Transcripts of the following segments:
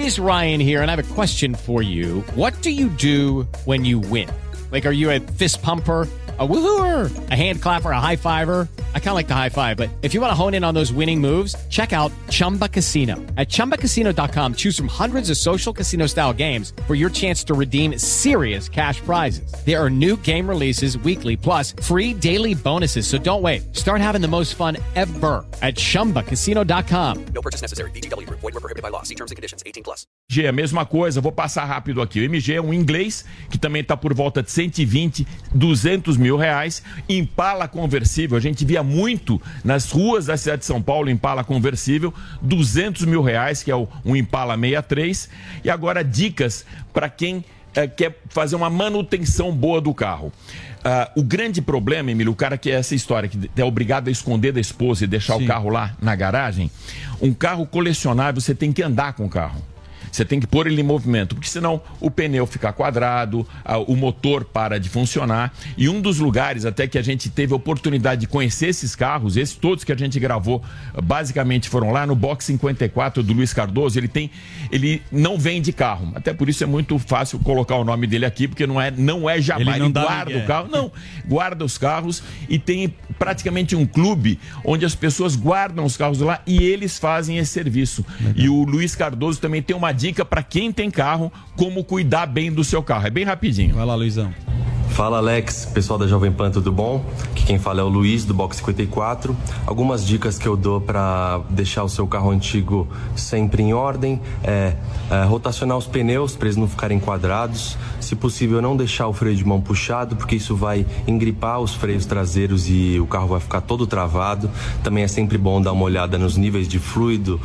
It is Ryan here, and I have a question for you. What do you do when you win? Like, are you a fist pumper, a woo-hooer, a hand clapper, a high-fiver? I kind of like the high-five, but if you want to hone in on those winning moves, check out Chumba Casino. At ChumbaCasino.com, choose from hundreds of social casino-style games for your chance to redeem serious cash prizes. There are new game releases weekly, plus free daily bonuses, so don't wait. Start having the most fun ever at ChumbaCasino.com. No purchase necessary. VGW Group. Void where prohibited by law. See terms and conditions. 18+. MG é a mesma coisa, vou passar rápido aqui. O MG é um inglês que também está por volta de 120, 200 mil reais. Impala conversível, a gente via muito nas ruas da cidade de São Paulo, Impala conversível, 200 mil reais, que é um Impala 63. E agora dicas para quem quer fazer uma manutenção boa do carro. O grande problema, Emílio, o cara que é essa história, que é obrigado a esconder da esposa e deixar o carro lá na garagem, um carro colecionável, você tem que andar com o carro. Você tem que pôr ele em movimento, porque senão o pneu fica quadrado, o motor para de funcionar. E um dos lugares até que a gente teve a oportunidade de conhecer esses carros, esses todos que a gente gravou, basicamente foram lá no Box 54 do Luiz Cardoso. Ele não vende carro, até por isso é muito fácil colocar o nome dele aqui, porque não é jamais. Ele guarda o carro, não, guarda os carros e tem praticamente um clube onde as pessoas guardam os carros lá e eles fazem esse serviço. Legal. E o Luiz Cardoso também tem uma dica para quem tem carro, como cuidar bem do seu carro. É bem rapidinho. Vai lá, Luizão. Fala, Alex, pessoal da Jovem Pan, tudo bom? Aqui quem fala é o Luiz, do Box 54. Algumas dicas que eu dou para deixar o seu carro antigo sempre em ordem é rotacionar os pneus para eles não ficarem quadrados. Se possível, não deixar o freio de mão puxado, porque isso vai engripar os freios traseiros e o carro vai ficar todo travado. Também é sempre bom dar uma olhada nos níveis de fluido,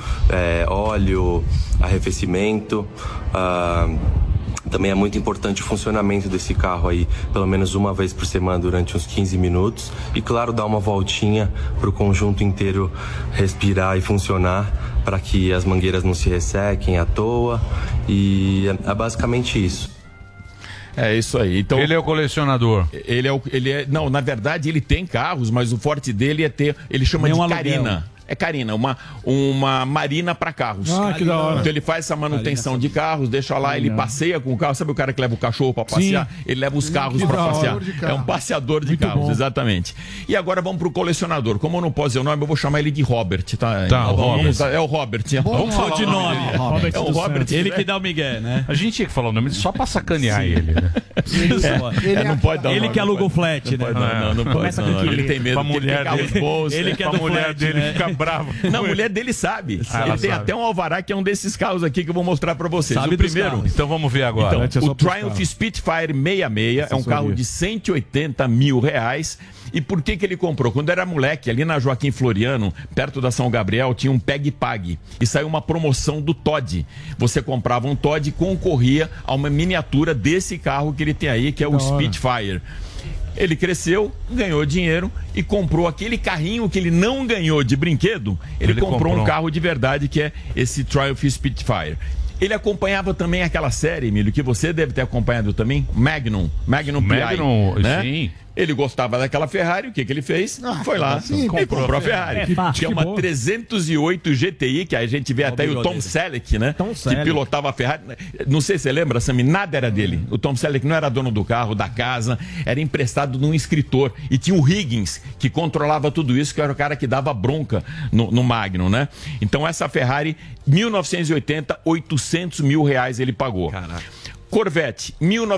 óleo, arrefecimento. Também é muito importante o funcionamento desse carro aí, pelo menos uma vez por semana durante uns 15 minutos. E claro, dar uma voltinha para o conjunto inteiro respirar e funcionar, para que as mangueiras não se ressequem à toa. E é basicamente isso. É isso aí. Então, ele é o colecionador. Não, na verdade ele tem carros, mas o forte dele é ter, ele chama de Carina. É Carina, uma marina para carros. Que da hora. Então ele faz essa manutenção de carros, deixa lá, ele passeia com o carro. Sabe o cara que leva o cachorro para passear? Sim. Ele leva os carros para passear. É um passeador de carros, bom. Exatamente. E agora vamos pro colecionador. Como eu não posso dizer o nome, eu vou chamar ele de Robert, tá? Tá, o Robert. É o Robert. Vamos falar de nome. É o Robert. Ele que dá o migué, né? A gente tinha que falar o nome só para sacanear ele, né? Não pode dar o nome. Ele que aluga o flat, né? Não pode. Ele tem medo. A mulher dele. A mulher dele fica brava. Não, a mulher dele sabe. Ele tem até um alvará que é um desses carros aqui que eu vou mostrar pra vocês. Sabe o primeiro. Então vamos ver agora. Então, o Triumph Spitfire 66 é um carro de 180 mil reais. E por que ele comprou? Quando era moleque, ali na Joaquim Floriano, perto da São Gabriel, tinha um Peg Pag. E saiu uma promoção do Todd. Você comprava um Todd e concorria a uma miniatura desse carro que ele tem aí, que é o Spitfire. Ele cresceu, ganhou dinheiro e comprou aquele carrinho que ele não ganhou de brinquedo. Ele comprou um carro de verdade, que é esse Triumph Spitfire. Ele acompanhava também aquela série, Emílio, que você deve ter acompanhado também, Magnum PI, né? Sim. Ele gostava daquela Ferrari, o que ele fez? Foi lá e comprou a Ferrari. Que é uma 308 GTI, que a gente vê até aí o Tom Selleck, né? Que pilotava a Ferrari. Não sei se você lembra, Sami, nada era dele. O Tom Selleck não era dono do carro, da casa, era emprestado de um escritor. E tinha o Higgins, que controlava tudo isso, que era o cara que dava bronca no Magnum, né? Então essa Ferrari, 1980, 800 mil reais ele pagou. Caraca. Corvette,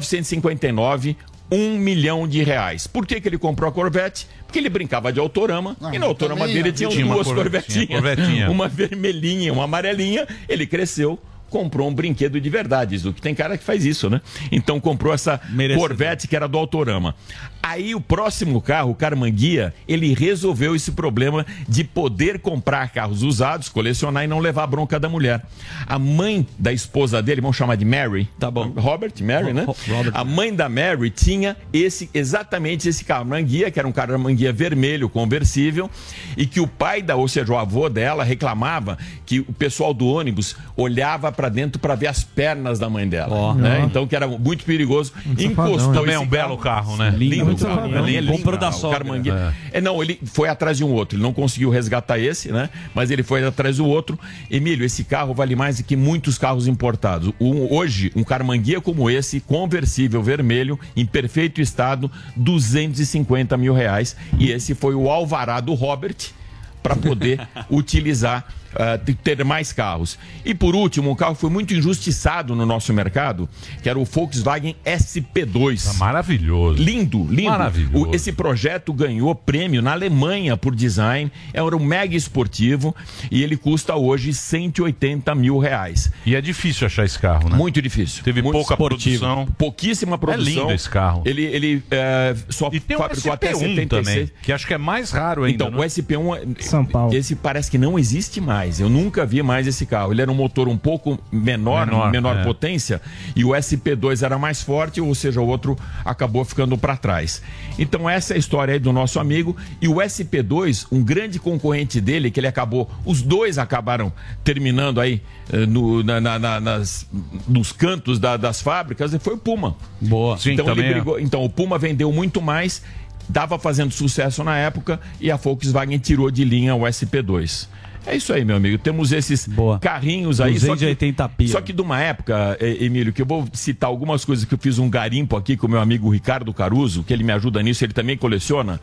1959, 1 milhão de reais. Por que ele comprou a Corvette? Porque ele brincava de Autorama, e na Autorama dele tinha duas Corvetinhas. Uma vermelhinha e uma amarelinha. Ele cresceu, comprou um brinquedo de verdade, Zuc. Tem cara que faz isso, né? Então comprou essa Corvette que era do Autorama. Aí o próximo carro, o Carmanguia, ele resolveu esse problema de poder comprar carros usados, colecionar e não levar a bronca da mulher. A mãe da esposa dele, vamos chamar de Mary. Tá bom. Mary, né? A mãe da Mary tinha exatamente esse Carmanguia, que era um Carmanguia vermelho, conversível, e que o pai ou seja, o avô dela reclamava que o pessoal do ônibus olhava para dentro para ver as pernas da mãe dela, né? Então que era muito perigoso. Encostou. Também é um belo carro, né? Lindo carro. Comprou da sogra. Não, ele foi atrás de um outro. Ele não conseguiu resgatar esse, né? Mas ele foi atrás do outro. Emílio, esse carro vale mais do que muitos carros importados. Hoje, um Carmanguia como esse, conversível, vermelho, em perfeito estado, R$250 mil. E esse foi o alvará do Robert para poder utilizar, ter mais carros. E por último, um carro que foi muito injustiçado no nosso mercado, que era o Volkswagen SP2. Maravilhoso. Lindo. Maravilhoso. Esse projeto ganhou prêmio na Alemanha por design, era um mega esportivo e ele custa hoje R$180 mil. E é difícil achar esse carro, né? Muito difícil. Teve muito pouca produção. Pouquíssima produção. É lindo esse carro. Ele só e tem fabricou um até SP1 76. também, que acho que é mais raro ainda. Então, né? o SP1, São Paulo. esse parece que não existe mais. Eu nunca vi mais esse carro. Ele era um motor um pouco menor potência, e o SP2 era mais forte, ou seja, o outro acabou ficando para trás. Então essa é a história aí do nosso amigo. E o SP2, um grande concorrente dele, que ele acabou, os dois acabaram terminando aí nos cantos das fábricas, e foi o Puma. Boa. Sim, então ele brigou. Então o Puma vendeu muito mais, estava fazendo sucesso na época, e a Volkswagen tirou de linha o SP2. É isso aí, meu amigo. Temos esses carrinhos aí. 280 pila. Só que de uma época, Emílio, que eu vou citar algumas coisas que eu fiz um garimpo aqui com o meu amigo Ricardo Caruso, que ele me ajuda nisso, ele também coleciona.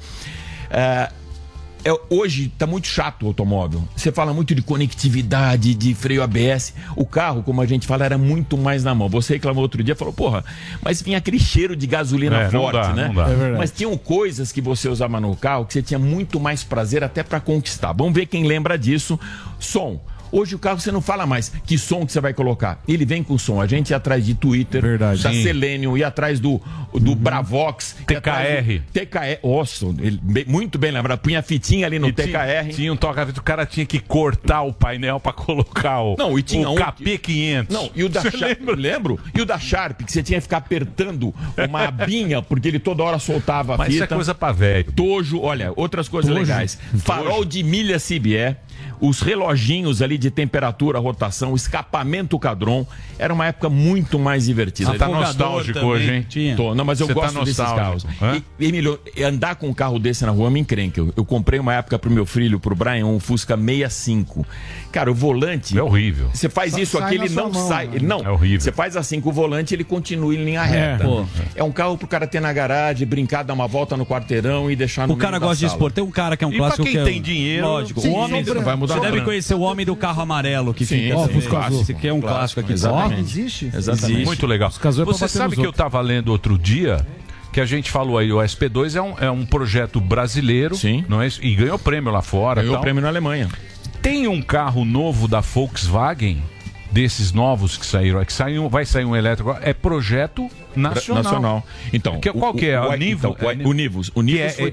Hoje está muito chato o automóvel. Você fala muito de conectividade, de freio ABS. O carro, como a gente fala, era muito mais na mão. Você reclamou outro dia, falou, porra, mas vinha aquele cheiro de gasolina forte, né? Não dá. Mas tinham coisas que você usava no carro que você tinha muito mais prazer até para conquistar. Vamos ver quem lembra disso. Som. Hoje o carro você não fala mais que som que você vai colocar. Ele vem com som. A gente ia atrás de Twitter, da Selenium, ia atrás do Bravox, TKR. TKR, nossa, muito bem lembrado. Punha a fitinha ali no TKR. Tinha um toca-fita, o cara tinha que cortar o painel para colocar o KP500. Não, e o da Sharp, lembro? E o da Sharp, que você tinha que ficar apertando uma abinha, porque ele toda hora soltava a fita. Mas isso é coisa pra velho. Tojo, olha, outras coisas legais. Farol de milha CBE. Os reloginhos ali de temperatura, rotação, o escapamento Cadron. Era uma época muito mais divertida. Você tá nostálgico hoje, hein? Não, mas eu gosto desses carros. E, Emílio, andar com um carro desse na rua me encrenca. Eu comprei uma época pro meu filho, pro Brian, um Fusca 65. Cara, o volante... É horrível. Você faz isso aqui, ele não sai. Não, é horrível. Você faz assim com o volante, ele continua em linha reta. É um carro pro cara ter na garagem, brincar, dar uma volta no quarteirão e deixar no meio da sala. O cara gosta de expor. Tem um cara que é um clássico que... E pra quem tem dinheiro... Lógico. O homem... Você deve conhecer o homem do carro amarelo que fica. Esse aqui é um clássico aqui. Existe? Exatamente. Muito legal. Você sabe que eu estava lendo outro dia que a gente falou aí, o SP2 é um projeto brasileiro, não é isso? E ganhou prêmio lá fora. Ganhou prêmio na Alemanha. Tem um carro novo da Volkswagen, desses novos que saíram, vai sair um elétrico, é projeto nacional. Então, qual que é? O Nivus. O Nivus foi...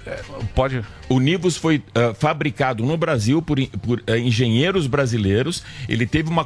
O Nivus foi fabricado no Brasil por engenheiros brasileiros. Ele teve uma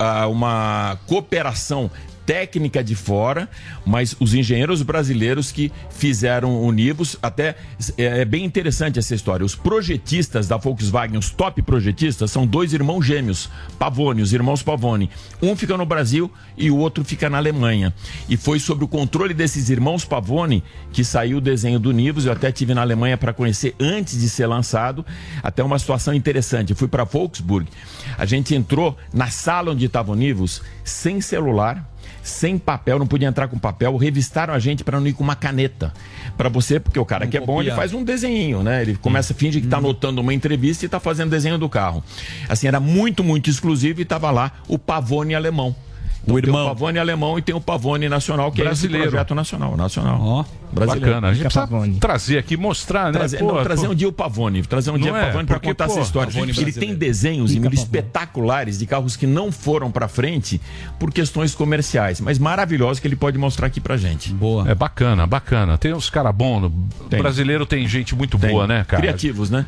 cooperação técnica de fora, mas os engenheiros brasileiros que fizeram o Nivus, até é bem interessante essa história. Os projetistas da Volkswagen, os top projetistas, são dois irmãos gêmeos, Pavone, os irmãos Pavone. Um fica no Brasil e o outro fica na Alemanha. E foi sob o controle desses irmãos Pavone que saiu o desenho do Nivus. Eu até estive na Alemanha para conhecer antes de ser lançado. Até uma situação interessante. Eu fui para Wolfsburg, a gente entrou na sala onde estava o Nivus sem celular, sem papel, não podia entrar com papel, revistaram a gente para não ir com uma caneta. Para você, porque o cara que é bom, ele faz um desenhinho, né? Ele começa, finge que está anotando uma entrevista e está fazendo desenho do carro. Assim, era muito, muito exclusivo e estava lá o Pavone alemão. Então, tem o Pavone alemão e tem o Pavone nacional, que brasileiro. É esse projeto nacional. Brasileiro. Bacana. A gente precisa trazer aqui, mostrar, né? Trazer um dia o Pavone. Trazer um dia o Pavone para contar essa história. Ele tem desenhos espetaculares de carros que não foram para frente por questões comerciais, mas maravilhosos que ele pode mostrar aqui pra gente. Boa. É bacana. Tem uns caras bons. Brasileiro tem gente muito boa, né, cara? Criativos, né?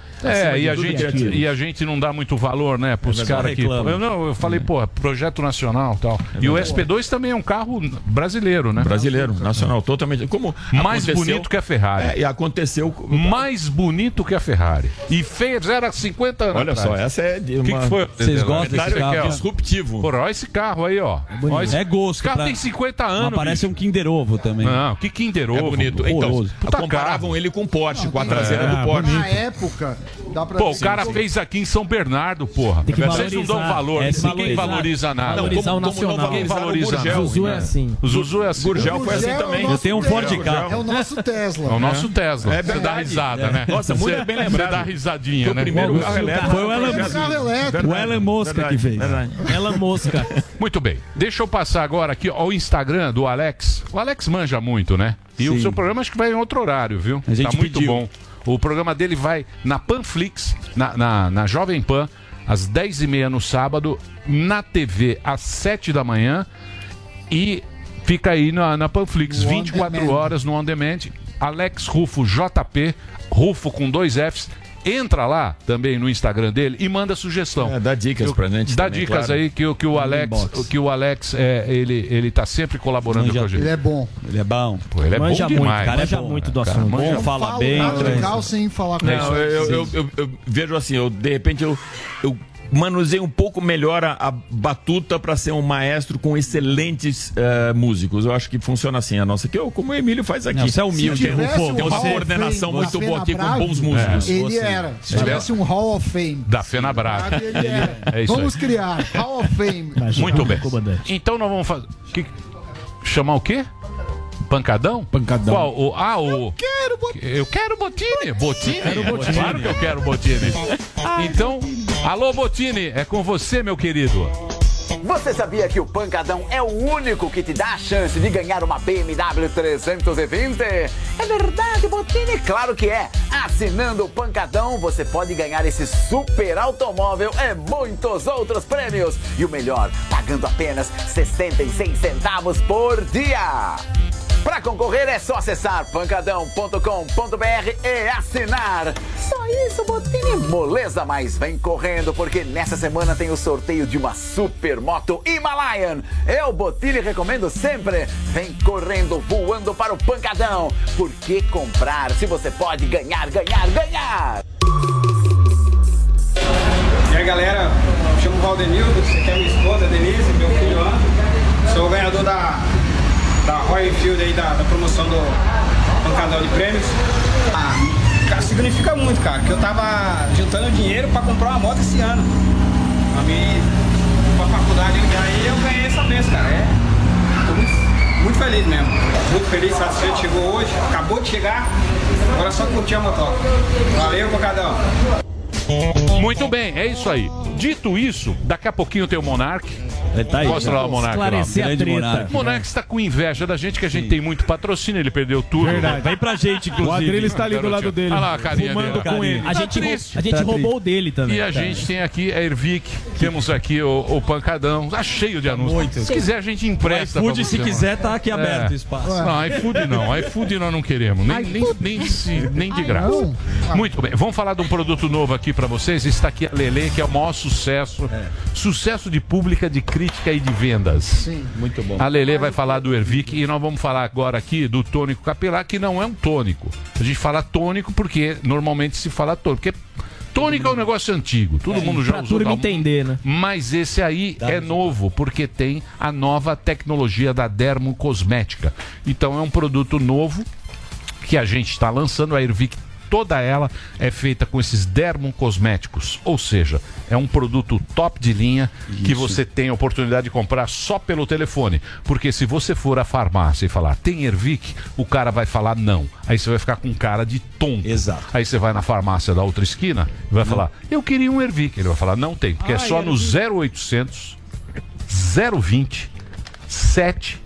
E a gente não dá muito valor, né, pros caras que... Eu falei, projeto nacional e tal. E o SP2 também é um carro brasileiro, né? Brasileiro, nacional, totalmente. Como mais Mais bonito que a Ferrari. E aconteceu... Mais bonito que a Ferrari. E fez, era 50 anos Olha atrás. só, essa é de O que foi? Vocês gostam desse carro? Disruptivo. Porra, olha esse carro aí, ó. É gosto. Esse carro tem 50 anos. Mas parece um Kinder Ovo também. Não, que Kinder Ovo. É bonito. Então, comparavam ele com o Porsche, com a traseira do Porsche. Na época, dá pra Pô, o cara fez aqui em São Bernardo, porra. Vocês não dão valor, ninguém valoriza nada. Valorizar o nacional. Ninguém valoriza nada. O Zuzu é assim. O Zuzu é assim. Gurgel foi assim também. Eu tenho um Ford Ka. É o nosso Tesla. É o nosso Tesla. É Você dá risada, né? Nossa, muito bem lembrado. Você dá risadinha, né? O primeiro carro elétrico. Foi o Elon Musk que fez. Elon Musk. Muito bem. Deixa eu passar agora aqui ao Instagram do Alex. O Alex manja muito, né? E o seu programa acho que vai em outro horário, viu? A gente tá muito pediu. bom. O programa dele vai na Panflix, na Jovem Pan, às 10h30 no sábado, na TV às 7 da manhã e fica aí na Panflix, 24 horas no On Demand. Alex Rufo JP, Rufo com 2 Fs. Entra lá também no Instagram dele e manda sugestão. Dá dicas pra gente. Dá também, dicas claro. aí que o Alex ele tá sempre colaborando com a gente. Ele é bom. Ele é bom. Pô, ele é Manja bom muito, demais. cara. Manja muito do assunto. Bom, fala bem. Nada legal sem falar com Não, eu vejo assim, de repente eu manuseio um pouco melhor a batuta para ser um maestro com excelentes músicos. Eu acho que funciona assim a nossa, como o Emílio faz aqui. Não, você é humilde. Tem uma coordenação muito boa aqui com bons músicos. Ele era. Se tivesse um Hall of Fame. Da Fenabrave. Ele era. É isso Vamos aí. criar Hall of Fame. Muito bem. Então nós vamos fazer. Chamar o quê? Pancadão? Pancadão. Qual? Eu quero Botini. Botini? Claro que eu quero Botini. Então, alô Botini, é com você, meu querido. Você sabia que o Pancadão é o único que te dá a chance de ganhar uma BMW 320? É verdade, Botini? Claro que é! Assinando o Pancadão, você pode ganhar esse super automóvel e muitos outros prêmios. E o melhor, pagando apenas 66 centavos por dia. Para concorrer é só acessar pancadão.com.br e assinar. Só isso, Botini. Moleza, mas vem correndo porque nessa semana tem o sorteio de uma super moto Himalayan. Eu, Botini, recomendo sempre. Vem correndo, voando para o Pancadão. Por que comprar se você pode ganhar? E aí, galera, me chamo Valdenildo, você quer minha esposa, Denise, meu filho Ana. Sou o ganhador da Royal Enfield aí, da promoção do Pancadão de Prêmios. Cara, significa muito, cara, que eu tava juntando dinheiro pra comprar uma moto esse ano. Pra mim, pra faculdade, e aí eu ganhei essa vez, cara. Tô muito feliz mesmo. Muito feliz, satisfeito, chegou hoje, acabou de chegar. Agora é só curtir a motoca. Valeu, Pancadão. Muito bem, é isso aí. Dito isso, daqui a pouquinho tem o Monark. Tá aí. Mostra lá o Monark. Esclarecer a treta. O Monark está com inveja da gente, que a gente tem muito patrocínio, ele perdeu tudo. Verdade. Vem pra gente, inclusive. O Adriano está ali do lado dele. Olha lá a carinha fumando dele. com ele. A gente roubou o dele também. E a gente tem aqui a Ervic, temos aqui o Pancadão, tá cheio de anúncios. Se quiser a gente empresta. iFood, se quiser, tá aqui aberto o espaço. Não, iFood nós não queremos, nem de graça. Muito bem, vamos falar de um produto novo aqui pra vocês. Está aqui a Lelê, que é o maior sucesso. Sucesso de pública, de crítica e de vendas. Sim, muito bom. A Lelê vai falar do Ervic e nós vamos falar agora aqui do tônico capilar, que não é um tônico. A gente fala tônico porque normalmente se fala tônico. Porque tônico é um negócio antigo, todo mundo já usou. Pra entender, né? Mas esse aí é novo, porque tem a nova tecnologia da dermocosmética. Então é um produto novo que a gente está lançando, a Ervic. Toda ela é feita com esses dermocosméticos, ou seja, é um produto top de linha que você tem a oportunidade de comprar só pelo telefone, porque se você for à farmácia e falar, tem Ervic, o cara vai falar não, aí você vai ficar com cara de tonto. Exato. Aí você vai na farmácia da outra esquina e vai falar, eu queria um Ervic, ele vai falar, não tem, porque é só no 0800 020 7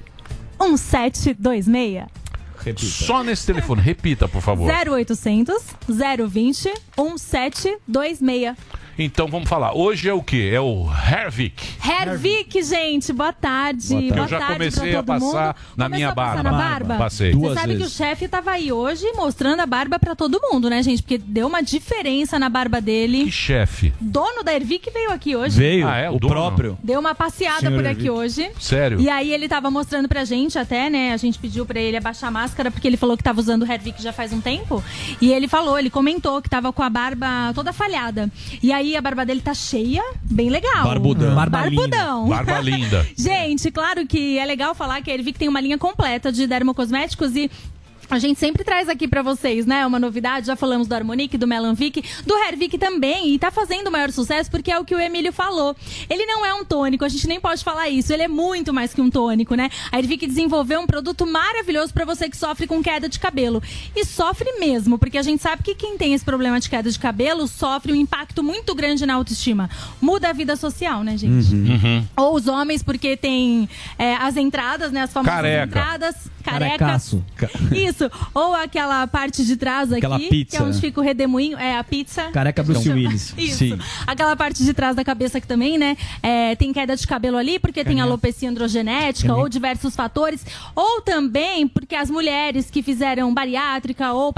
1726. Repita. Só nesse telefone, repita, por favor. 0800 020 1726. Então vamos falar. Hoje é o quê? É o Hervik. Hervik, gente, boa tarde. Boa tarde. Boa Eu já tarde comecei pra a todo passar mundo. na Começou minha a passar barba. na barba? Passei. Você sabe que o chefe tava aí hoje mostrando a barba pra todo mundo, né, gente? Porque deu uma diferença na barba dele. Que chefe? Dono da Hervik veio aqui hoje. Veio, Ah, é? o dono? próprio. Deu uma passeada Senhor por aqui Hervik. hoje. Sério? E aí ele tava mostrando pra gente até, né? A gente pediu pra ele abaixar a máscara porque ele falou que tava usando o Hervik já faz um tempo. E ele comentou que tava com a barba toda falhada. E aí a barba dele tá cheia, bem legal. Barbudão. Barbudão. Barba linda. Gente, claro que é legal falar que a Hervik tem uma linha completa de dermocosméticos e a gente sempre traz aqui pra vocês, né, uma novidade. Já falamos do Harmonique, do Melanvic, do Hervik também. E tá fazendo o maior sucesso porque é o que o Emílio falou. Ele não é um tônico, a gente nem pode falar isso. Ele é muito mais que um tônico, né? A Hervik desenvolveu um produto maravilhoso pra você que sofre com queda de cabelo. E sofre mesmo, porque a gente sabe que quem tem esse problema de queda de cabelo sofre um impacto muito grande na autoestima. Muda a vida social, né, gente? Ou os homens, porque tem as entradas, né, as famosas Careca. entradas. Carecaço. Isso. Ou aquela parte de trás aqui, Aquela pizza, que é onde né? fica o redemoinho, a pizza. Careca Bruce Willis. Isso. Sim. Aquela parte de trás da cabeça que também, né? Tem queda de cabelo ali, porque tem alopecia androgenética, ou diversos fatores. Ou também porque as mulheres que fizeram bariátrica, ou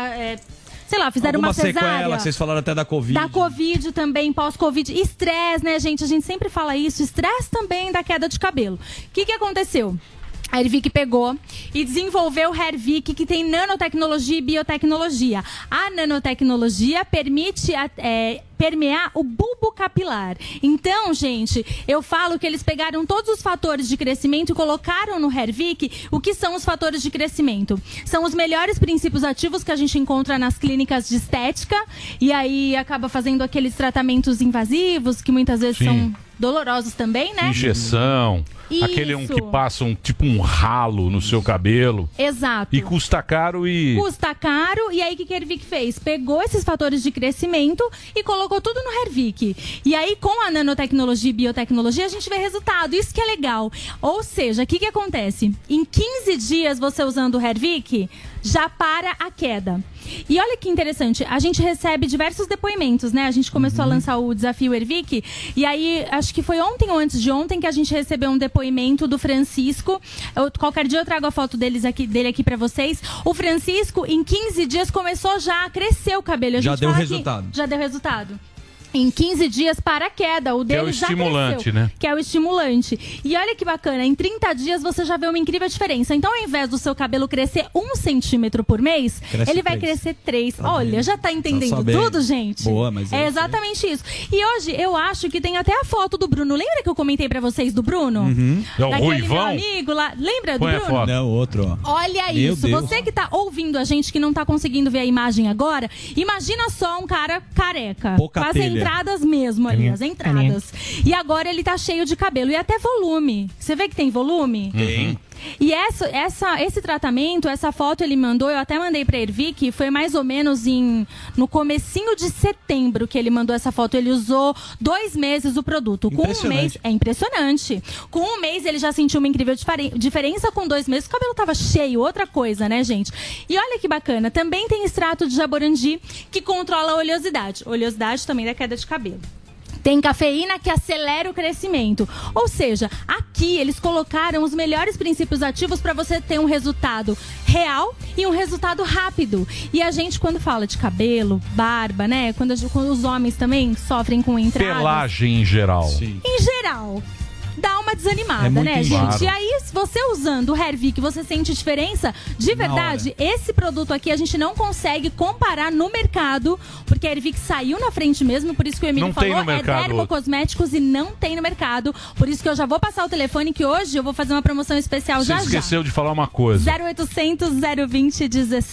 sei lá, fizeram Alguma uma cesárea. sequela, que vocês falaram até da Covid. Da Covid também, pós-Covid. Estresse, né, gente? A gente sempre fala isso. Estresse também da queda de cabelo. O que aconteceu? A Hervik pegou e desenvolveu o Hervik, que tem nanotecnologia e biotecnologia. A nanotecnologia permite permear o bulbo capilar. Então, gente, eu falo que eles pegaram todos os fatores de crescimento e colocaram no Hervik. O que são os fatores de crescimento? São os melhores princípios ativos que a gente encontra nas clínicas de estética e aí acaba fazendo aqueles tratamentos invasivos que muitas vezes são dolorosos também, né? Injeção. Isso. Aquele que passa tipo um ralo no seu cabelo. Exato. E custa caro e... Custa caro. E aí, o que a Hervik fez? Pegou esses fatores de crescimento e colocou tudo no Hervik. E aí, com a nanotecnologia e biotecnologia, a gente vê resultado. Isso que é legal. Ou seja, o que acontece? Em 15 dias, você usando o Hervik, já para a queda. E olha que interessante, a gente recebe diversos depoimentos, né? A gente começou a lançar o desafio Hervik, e aí, acho que foi ontem ou antes de ontem que a gente recebeu um depoimento do Francisco. Qualquer dia eu trago a foto dele aqui pra vocês. O Francisco, em 15 dias, começou já a crescer o cabelo. Já deu resultado. Já deu resultado. Em 15 dias para a queda. O dele já estimulante, cresceu, né? Que é o estimulante. E olha que bacana, em 30 dias você já vê uma incrível diferença. Então, ao invés do seu cabelo crescer 1 centímetro por mês, ele vai crescer 3. Olha, já tá entendendo tudo, gente? Boa, mas é exatamente isso. E hoje eu acho que tem até a foto do Bruno. Lembra que eu comentei pra vocês do Bruno? É o Daquele Ruivão? meu amigo lá. Lembra Põe do a Bruno? foto. Não, outro, ó. Olha Meu isso, Deus. você que tá ouvindo a gente, que não tá conseguindo ver a imagem agora, imagina só um cara careca, Pouca com as telha. entradas mesmo ali, as entradas. E agora ele tá cheio de cabelo e até volume. Você vê que tem volume? Tem. E esse tratamento, essa foto ele mandou, eu até mandei pra Hervik, foi mais ou menos no comecinho de setembro que ele mandou essa foto. Ele usou 2 meses o produto. Com um mês, é impressionante. Com um mês ele já sentiu uma incrível diferença. Com 2 meses o cabelo tava cheio, outra coisa, né, gente? E olha que bacana, também tem extrato de jaborandi que controla a oleosidade. Oleosidade também da queda de cabelo. Tem cafeína que acelera o crescimento. Ou seja, aqui eles colocaram os melhores princípios ativos para você ter um resultado real e um resultado rápido. E a gente, quando fala de cabelo, barba, né? Quando os homens também sofrem com entradas. Pelagem em geral. Sim. Em geral, dá uma desanimada, muito né, claro. gente? E aí, se você usando o Hervik, você sente diferença? De verdade, esse produto aqui a gente não consegue comparar no mercado, porque a Hervik saiu na frente mesmo, por isso que o Emílio Não tem falou, no mercado. dermocosméticos e não tem no mercado. Por isso que eu já vou passar o telefone, que hoje eu vou fazer uma promoção especial Você já esqueceu de falar uma coisa. 0800 020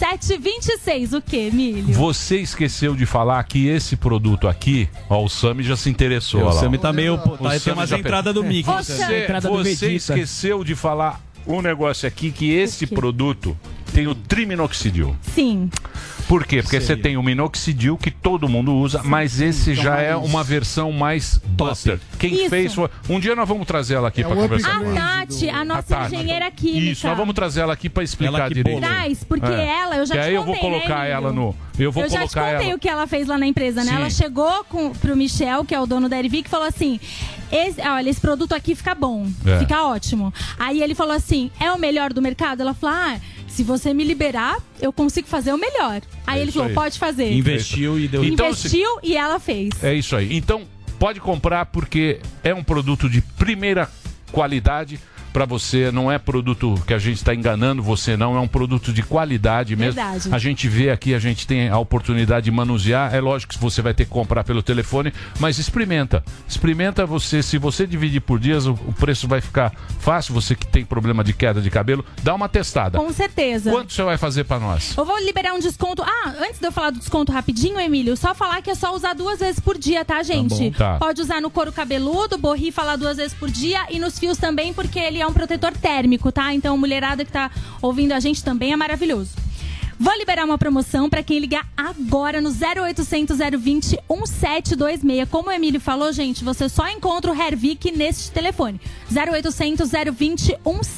1726. O que, Emílio? Você esqueceu de falar que esse produto aqui, ó, o Sami já se interessou. O olha lá. Sami tá meio... Tem Sami umas já entradas do Mickey. Você esqueceu de falar um negócio aqui, que esse produto tem o triminoxidil. Sim. Por quê? Porque você tem o minoxidil que todo mundo usa, mas esse já é uma versão mais buster. Quem Isso. fez foi... Um dia nós vamos trazer ela aqui para conversar. A Tati, a nossa engenheira química. Isso, nós vamos trazer ela aqui para explicar direito. Traz, porque ela, eu já te aí contei, eu vou colocar né, ela no... Eu já te contei o que ela fez lá na empresa, né? Sim. Ela chegou pro Michel, que é o dono da Ervic, e falou assim, olha, esse produto aqui fica bom, fica ótimo. Aí ele falou assim, é o melhor do mercado? Ela falou, se você me liberar, eu consigo fazer o melhor. Aí ele falou, pode fazer. Investiu e deu... Investiu e ela fez. É isso aí. Então, pode comprar porque é um produto de primeira qualidade para você, não é produto que a gente está enganando você, não, é um produto de qualidade mesmo. Verdade. A gente vê aqui, a gente tem a oportunidade de manusear, é lógico que você vai ter que comprar pelo telefone, mas experimenta você, se você dividir por dias, o preço vai ficar fácil, você que tem problema de queda de cabelo, dá uma testada. Com certeza. Quanto você vai fazer para nós? Eu vou liberar um desconto, antes de eu falar do desconto rapidinho, Emílio, só falar que é só usar 2 vezes por dia, tá, gente? Tá. Pode usar no couro cabeludo, borrifa lá 2 vezes por dia e nos fios também, porque ele é um protetor térmico, tá? Então, mulherada que tá ouvindo a gente também é maravilhoso. Vou liberar uma promoção para quem ligar agora no 0800 020 1726. Como o Emílio falou, gente, você só encontra o Hervik neste telefone. 0800 020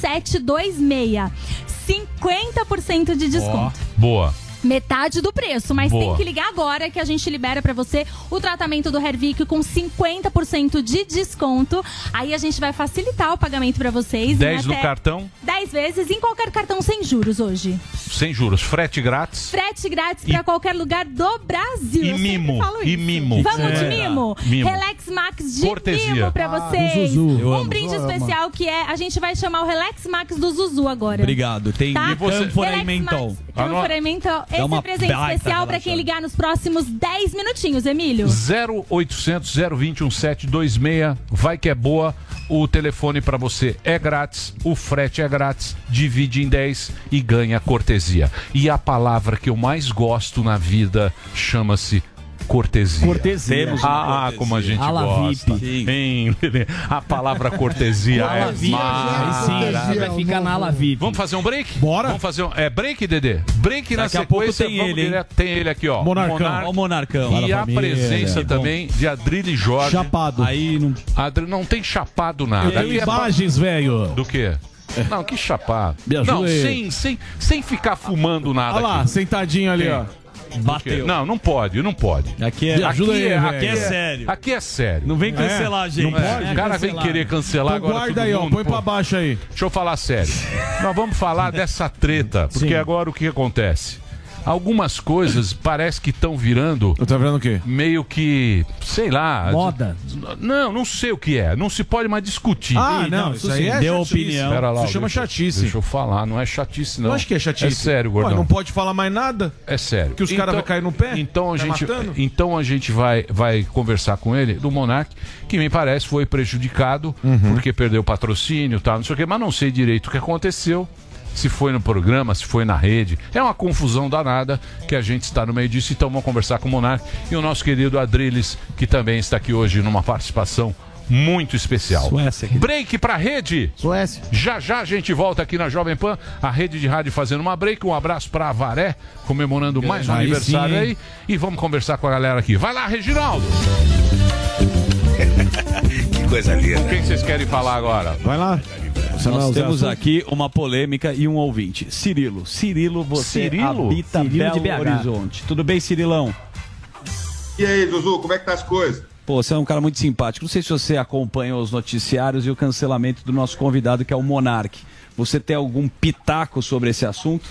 1726. 50% de desconto. Boa. Metade do preço, mas Boa. tem que ligar agora que a gente libera pra você o tratamento do Hervik com 50% de desconto. Aí a gente vai facilitar o pagamento pra vocês. 10 no cartão? 10 vezes em qualquer cartão sem juros hoje. Sem juros, frete grátis. Frete grátis pra qualquer lugar do Brasil. E mimo, e mimo. Vamos de mimo? Mimo. Relax Max de Cortesia. mimo pra vocês. Zuzu. Brinde especial que é, a gente vai chamar o Relax Max do Zuzu agora. Obrigado. Tem Cânfora e Mentol. Cânfora e Mentol. Esse é presente especial para quem ligar nos próximos 10 minutinhos, Emílio. 0800 020 1726. Vai que é boa. O telefone para você é grátis, o frete é grátis, divide em 10 e ganha cortesia. E a palavra que eu mais gosto na vida chama-se cortesia. Cortesia. Como a gente gosta. Hein, a palavra cortesia é maravilhosa. Vai ficar na ala VIP. Vamos fazer um break? Bora. Vamos fazer break, Dedê? Break na Daqui a sequência. pouco tem ele, hein? Tem ele aqui, ó. Monarcão. Ó o Monarcão. E a presença também de Adrilho Jorge. Chapado. Aí não... Não tem chapado nada. Tem imagens, velho. Do quê? Não, que chapado. Não, sem ficar fumando nada. Olha lá, aqui. Sentadinho ali, ó. Bateu. Não pode. Aqui é sério. Aqui é sério. Não vem cancelar, gente. Não pode? O cara vem querer cancelar Então agora. guarda aí, ó. Põe pra baixo aí. Deixa eu falar sério. Nós vamos falar dessa treta, porque agora o que acontece? Algumas coisas parece que estão virando. Tá virando o quê? Meio que, sei lá. Moda. Não sei o que é. Não se pode mais discutir. Não, isso aí é deu chatice. opinião. Pera lá, Isso chama chatice. Deixa eu falar, não é chatice, não. Eu acho que é chatice. É sério, gordão. Ué, não pode falar mais nada? É sério. Que os caras vão cair no pé? Então matando? a gente vai conversar com ele, do Monark, que me parece foi prejudicado porque perdeu o patrocínio e tal, não sei o quê, mas não sei direito o que aconteceu. Se foi no programa, se foi na rede. É uma confusão danada que a gente está no meio disso. Então vamos conversar com o Monark e o nosso querido Adriles, que também está aqui hoje numa participação muito especial. Suécia, break pra rede. Suécia. Já a gente volta aqui na Jovem Pan, a rede de rádio fazendo uma break. Um abraço pra Avaré, comemorando mais um aniversário aí. E vamos conversar com a galera aqui. Vai lá, Reginaldo. Que coisa linda. O que vocês querem falar agora? Vai lá. Nós temos aqui uma polêmica e um ouvinte. Cirilo, você habita Belo Horizonte. Tudo bem, Cirilão? E aí, Zuzu, como é que tá as coisas? Pô, você é um cara muito simpático. Não sei se você acompanha os noticiários e o cancelamento do nosso convidado, que é o Monark. Você tem algum pitaco sobre esse assunto?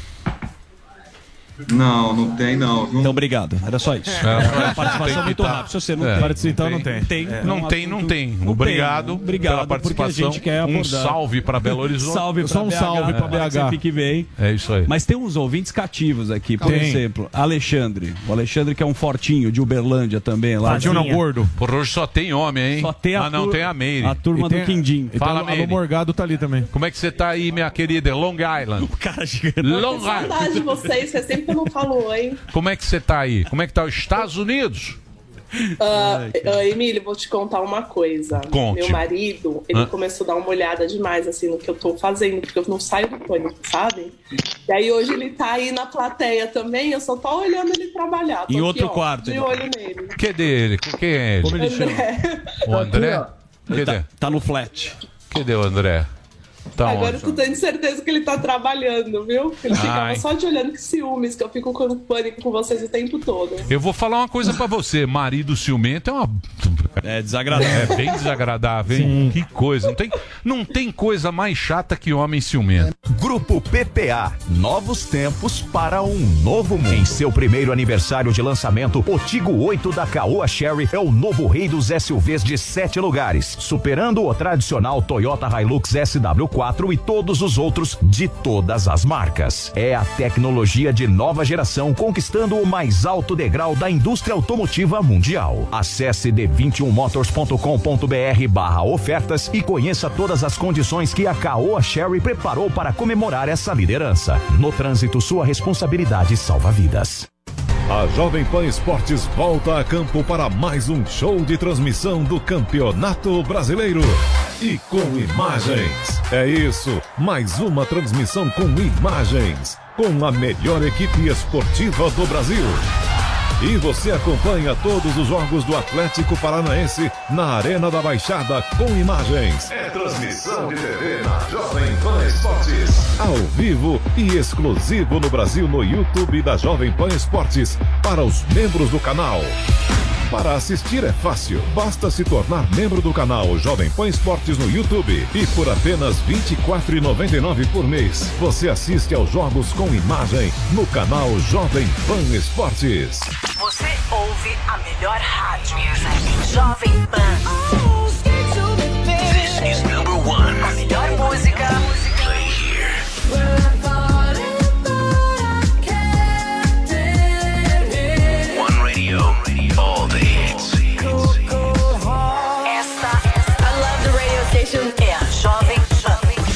Não tem não. Então, obrigado. Era só isso. A participação muito rápida. Se você não tem. Então não tem. Não tem. Obrigado pela participação. A gente quer um salve para Belo Horizonte. Só um salve para BH. Você fique bem. É isso aí. Mas tem uns ouvintes cativos aqui. Por exemplo, Alexandre. O Alexandre que é um fortinho de Uberlândia também. Fortinho não gordo. Por hoje só tem homem, hein? Só tem não tem a Meire. A turma do Quindim. Fala, Meire. O Morgado tá ali também. Como é que você tá aí, minha querida? Long Island. O cara gigante. Long Island. Saudade de vocês, faz tempo que eu não falo oi. Como é que você tá aí? Como é que tá os Estados Unidos? Emílio, vou te contar uma coisa. Conte. Meu marido, ele começou a dar uma olhada demais assim no que eu tô fazendo, porque eu não saio do pânico, sabe? E aí hoje ele tá aí na plateia também, eu só tô olhando ele trabalhar. Tô Em aqui, outro ó, quarto, de olho nele. Cadê ele? Quem é ele? Como ele chama? O André? Ele Cadê? tá no flat. Cadê o André? Tá Agora onde? eu tô tendo certeza que ele tá trabalhando, viu? Ele ficava Ai. só de olhando, que ciúmes, que eu fico com pânico com vocês o tempo todo. Eu vou falar uma coisa pra você. Marido ciumento é uma... É desagradável. É bem desagradável, hein? Que coisa. Não tem coisa mais chata que homem ciumento. Grupo PPA, novos tempos para um novo mundo. Em seu primeiro aniversário de lançamento, o Tigo 8 da Caoa Chery é o novo rei dos SUVs de 7 lugares, superando o tradicional Toyota Hilux SW4 e todos os outros de todas as marcas. É a tecnologia de nova geração conquistando o mais alto degrau da indústria automotiva mundial. Acesse d21motors.com.br/ofertas e conheça todas as condições que a Caoa Chery preparou para comemorar essa liderança. No trânsito, sua responsabilidade salva vidas. A Jovem Pan Esportes volta a campo para mais um show de transmissão do Campeonato Brasileiro. E com imagens. É isso, mais uma transmissão com imagens. Com a melhor equipe esportiva do Brasil. E você acompanha todos os jogos do Atlético Paranaense na Arena da Baixada com imagens. É transmissão de TV na Jovem Pan Esportes. Ao vivo e exclusivo no Brasil no YouTube da Jovem Pan Esportes para os membros do canal. Para assistir é fácil, basta se tornar membro do canal Jovem Pan Esportes no YouTube e por apenas R$ 24,99 por mês, você assiste aos jogos com imagem no canal Jovem Pan Esportes. Você ouve a melhor rádio. Jovem Pan. This is number one. A melhor música. Play here. One radio. All the hits. Esta, I love the radio station. É a Jovem Pan.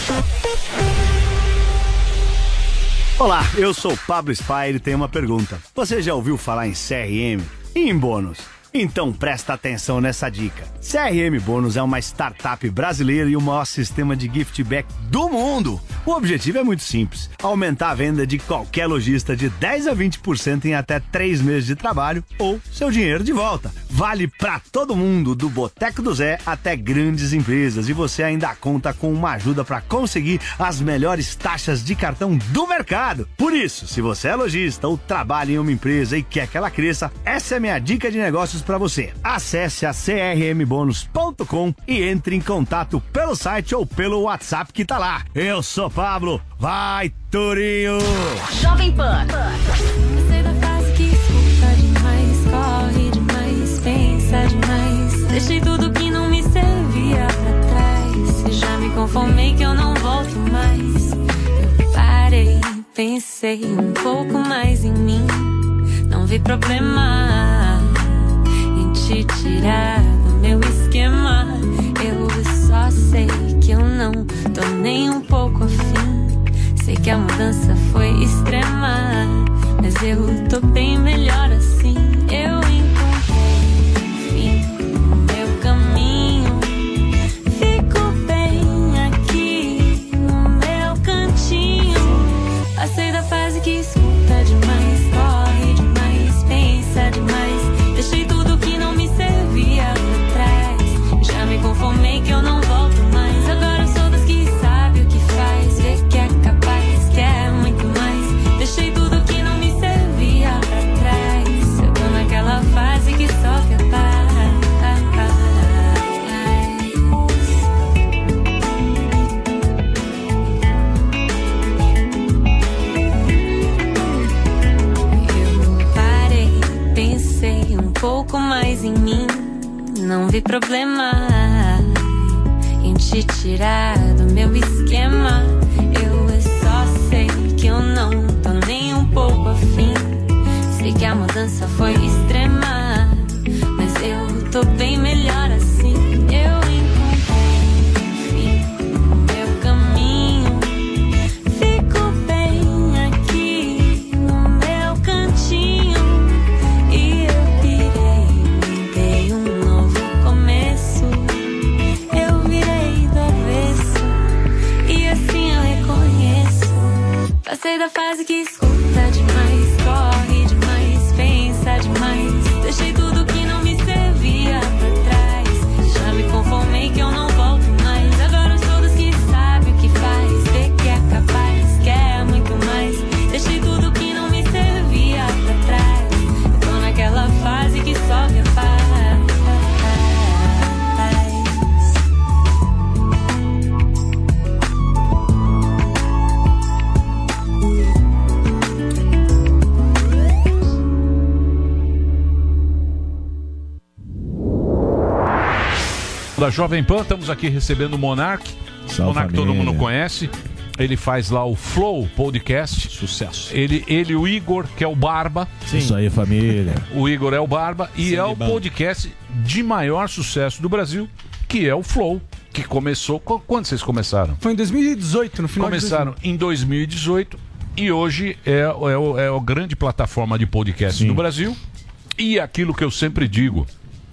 Olá, eu sou o Pablo Spire e tenho uma pergunta. Você já ouviu falar em CRM e em bônus? Então presta atenção nessa dica. CRM Bônus é uma startup brasileira e o maior sistema de gift back do mundo. O objetivo é muito simples: aumentar a venda de qualquer lojista de 10 a 20% em até 3 meses de trabalho ou seu dinheiro de volta. Vale pra todo mundo, do Boteco do Zé até grandes empresas, e você ainda conta com uma ajuda para conseguir as melhores taxas de cartão do mercado. Por isso, se você é lojista ou trabalha em uma empresa e quer que ela cresça, essa é a minha dica de negócios para você. Acesse a crmbonus.com e entre em contato pelo site ou pelo WhatsApp que tá lá. Eu sou Pablo, vai Torinho! Jovem Pan. Você da fase que escuta demais, corre demais, pensa demais. Deixei tudo que não me servia pra trás. Já me conformei que eu não volto mais. Eu parei, pensei um pouco mais em mim. Não vi problema em te tirar do meu esquema. Eu só sei que eu não tô nem um pouco afim. Sei que a mudança foi extrema, mas eu tô bem melhor assim. Eu encontrei, enfim, o meu caminho. Fico bem aqui no meu cantinho. Passei da fase que escuta demais, corre demais, pensa demais. Deixei tudo que não me servia pra trás. Já me conformei que eu não volto mais. Agora eu sou das que sabe o que faz, vê que é capaz, quer muito mais. Deixei tudo que não me servia pra trás. Eu tô naquela fase que só quer paz. Eu parei, pensei um pouco mais em mim. Não vi problema em te tirar do meu esquema. Eu só sei que eu não tô nem um pouco afim. Sei que a mudança foi extrema, mas eu tô bem melhor assim. Eu encontrei, enfim, o meu caminho. Fico bem aqui no meu cantinho. E eu pirei, me Passei da fase que escuta demais, corre demais, pensa demais. Deixei tudo que não me servia pra trás. Já me conformei que eu não volto mais. Agora eu sou dos que sabe o que faz, vê que é capaz, quer muito mais. Deixei tudo que não me servia pra trás. Eu tô naquela fase que só quer paz. Da Jovem Pan, estamos aqui recebendo o Monark. Monark todo mundo conhece. Ele faz lá o Flow Podcast. Sucesso. Ele e o Igor, que é o Barba. Sim. Isso aí, família. O Igor é o Barba e é o podcast de maior sucesso do Brasil, que é o Flow, que começou... Quando vocês começaram? Foi em 2018, no final Começaram em 2018 e hoje é a grande plataforma de podcast do Brasil. E aquilo que eu sempre digo,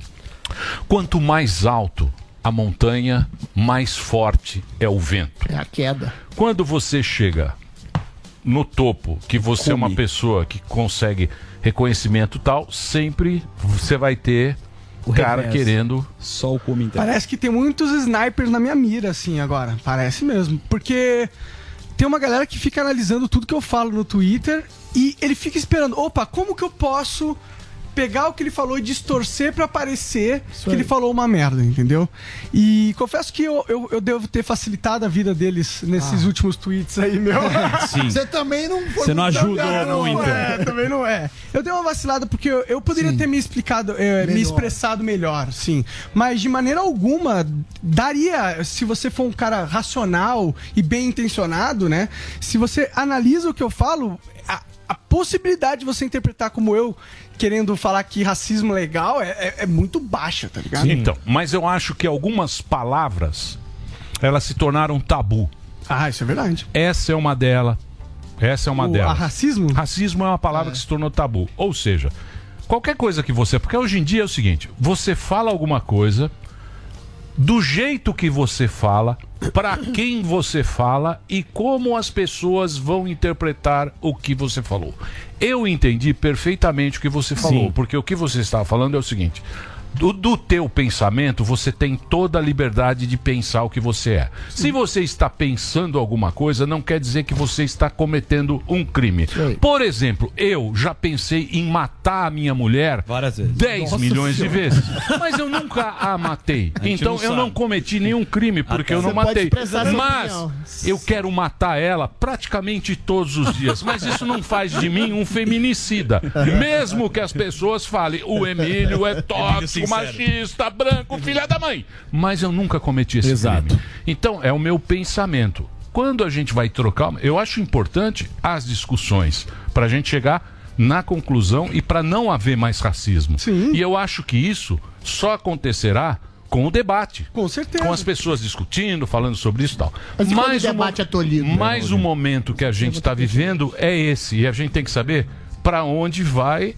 quanto mais alto a montanha, mais forte é o vento. É a queda. Quando você chega no topo, que você é uma pessoa que consegue reconhecimento e tal, sempre você vai ter o cara revés. querendo só o cume interno. Parece que tem muitos snipers na minha mira, assim, agora. Parece mesmo. Porque tem uma galera que fica analisando tudo que eu falo no Twitter e ele fica esperando, opa, como que eu posso pegar o que ele falou e distorcer pra parecer que ele falou uma merda, entendeu? E confesso que eu devo ter facilitado a vida deles nesses últimos tweets aí, meu. Sim. Você também não foi. Você não ajudou muito. Também não é. Eu dei uma vacilada porque eu poderia ter me explicado, me expressado melhor, sim. Mas de maneira alguma, daria, se você for um cara racional e bem intencionado, né? Se você analisa o que eu falo, a possibilidade de você interpretar como eu querendo falar que racismo legal é muito baixa, tá ligado? Sim. Então, mas eu acho que algumas palavras elas se tornaram tabu. Ah, isso é verdade. Essa é uma delas. Essa é uma delas. Racismo? Racismo é uma palavra que se tornou tabu. Ou seja, qualquer coisa que você... Porque hoje em dia é o seguinte, você fala alguma coisa, do jeito que você fala, para quem você fala e como as pessoas vão interpretar o que você falou. Eu entendi perfeitamente o que você falou, Sim. porque o que você estava falando é o seguinte: do teu pensamento, você tem toda a liberdade de pensar o que você é. Se você está pensando alguma coisa, não quer dizer que você está cometendo um crime. Por exemplo, eu já pensei em matar a minha mulher várias vezes. 10 milhões de vezes. Mas eu nunca a matei. Então eu não cometi nenhum crime porque eu não matei. Mas eu quero matar ela praticamente todos os dias. Mas isso não faz de mim um feminicida. Mesmo que as pessoas falem, o Emílio é tóxico, machista, branco, filha da mãe. Mas eu nunca cometi esse crime. Então é o meu pensamento. Quando a gente vai trocar, eu acho importante as discussões para a gente chegar na conclusão e para não haver mais racismo. Sim. E eu acho que isso só acontecerá com o debate. Com certeza. Com as pessoas discutindo, falando sobre isso e tal. Mas e quando o debate é tolhido? Mas o momento que a gente está vivendo é esse. E a gente tem que saber para onde vai.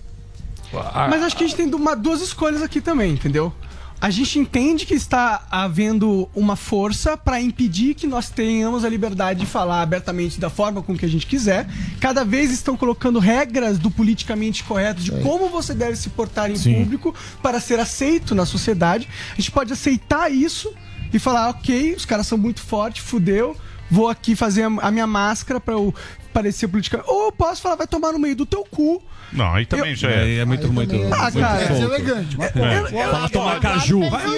Mas acho que a gente tem duas escolhas aqui também, entendeu? A gente entende que está havendo uma força para impedir que nós tenhamos a liberdade de falar abertamente da forma com que a gente quiser. Cada vez estão colocando regras do politicamente correto de como você deve se portar em público para ser aceito na sociedade. A gente pode aceitar isso e falar, ok, os caras são muito fortes, fudeu, vou aqui fazer a minha máscara para eu parecer politicamente... Ou eu posso falar, vai tomar no meio do teu cu. Não, aí também já é. É muito, muito. Ah, cara, É deselegante. Vai tomar caju.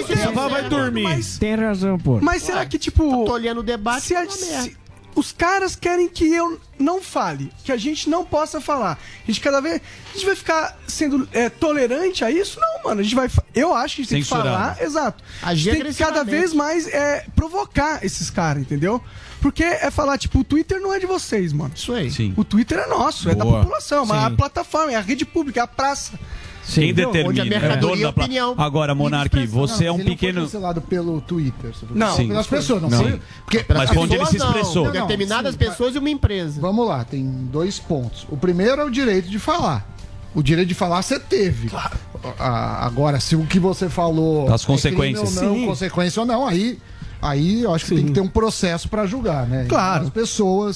Vai dormir. Tem razão, pô. Mas será que, tipo... Tô olhando o debate. Se os caras querem que eu não fale, que a gente não possa falar. A gente cada vez... A gente vai ficar sendo tolerante a isso? Não, mano. A gente vai... Eu acho que a gente tem que falar... Exato. A gente tem que cada vez mais provocar esses caras, entendeu? Porque é falar, tipo, o Twitter não é de vocês, mano. Isso aí. Sim. O Twitter é nosso, é da população, é a plataforma, é a rede pública, é a praça. Quem determina? Onde a mercadoria é opinião. Agora, Monark, você é um pequeno... Não foi cancelado pelo Twitter. Não. Pelas pessoas, não foi. Porque mas onde ele se expressou. Determinadas pessoas e uma empresa. Vamos lá, tem 2 pontos. O primeiro é o direito de falar. O direito de falar você teve. Claro. Agora, se o que você falou... As consequências. É crime ou não, consequência ou não, aí eu acho que tem que ter um processo para julgar, né? Claro. As pessoas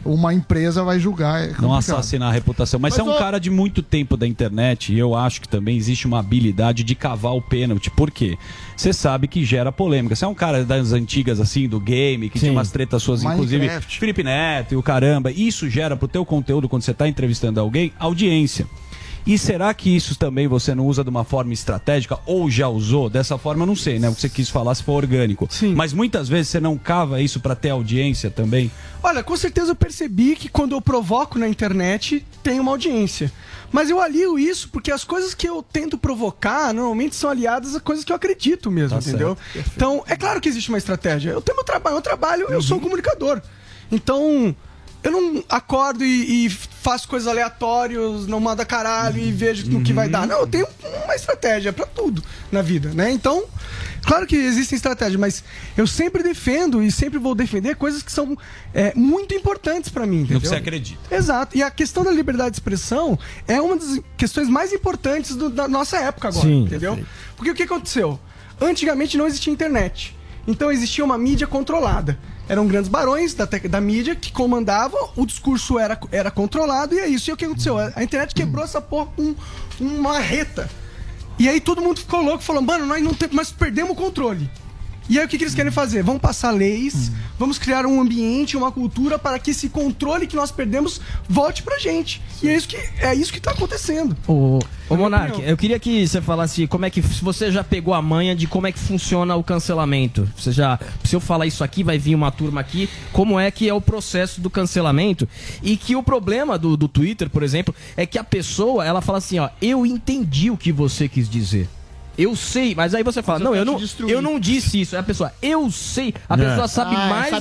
uma empresa vai julgar. É Não complicado. assassinar a reputação. Mas é um cara de muito tempo da internet e eu acho que também existe uma habilidade de cavar o pênalti. Por quê? Você sabe que gera polêmica. Você é um cara das antigas, assim, do game, que tinha umas tretas suas, inclusive Minecraft. Felipe Neto e o caramba. Isso gera pro teu conteúdo, quando você tá entrevistando alguém, audiência. E será que isso também você não usa de uma forma estratégica ou já usou? Dessa forma eu não sei, né? O que você quis falar se for orgânico. Sim. Mas muitas vezes você não cava isso para ter audiência também? Olha, com certeza eu percebi que quando eu provoco na internet tem uma audiência. Mas eu alio isso porque as coisas que eu tento provocar normalmente são aliadas a coisas que eu acredito mesmo, entendeu? Certo. Então, é claro que existe uma estratégia. Eu tenho meu trabalho, eu sou um comunicador. Então, eu não acordo e faço coisas aleatórias, não mando a caralho e vejo no que vai dar. Não, eu tenho uma estratégia pra tudo na vida, né? Então, claro que existem estratégias, mas eu sempre defendo e sempre vou defender coisas que são muito importantes pra mim, entendeu? No que você acredita. Exato. E a questão da liberdade de expressão é uma das questões mais importantes da nossa época agora, Sim, entendeu? Porque o que aconteceu? Antigamente não existia internet. Então existia uma mídia controlada. Eram grandes barões da mídia que comandavam, o discurso era controlado e é isso. E o que aconteceu? A internet quebrou essa porra com uma reta. E aí todo mundo ficou louco, falou, mano, nós perdemos o controle. E aí o que eles querem fazer? Vamos passar leis, vamos criar um ambiente, uma cultura para que esse controle que nós perdemos volte pra gente. E é isso que tá acontecendo. Ô Monark, eu queria que você falasse como é que, se você já pegou a manha de como é que funciona o cancelamento. Se eu falar isso aqui, vai vir uma turma aqui, como é que é o processo do cancelamento. E que o problema do Twitter, por exemplo, é que a pessoa, ela fala assim, ó, eu entendi o que você quis dizer. Eu sei, mas aí você fala, não, eu não disse isso. Aí a pessoa, eu sei. A pessoa sabe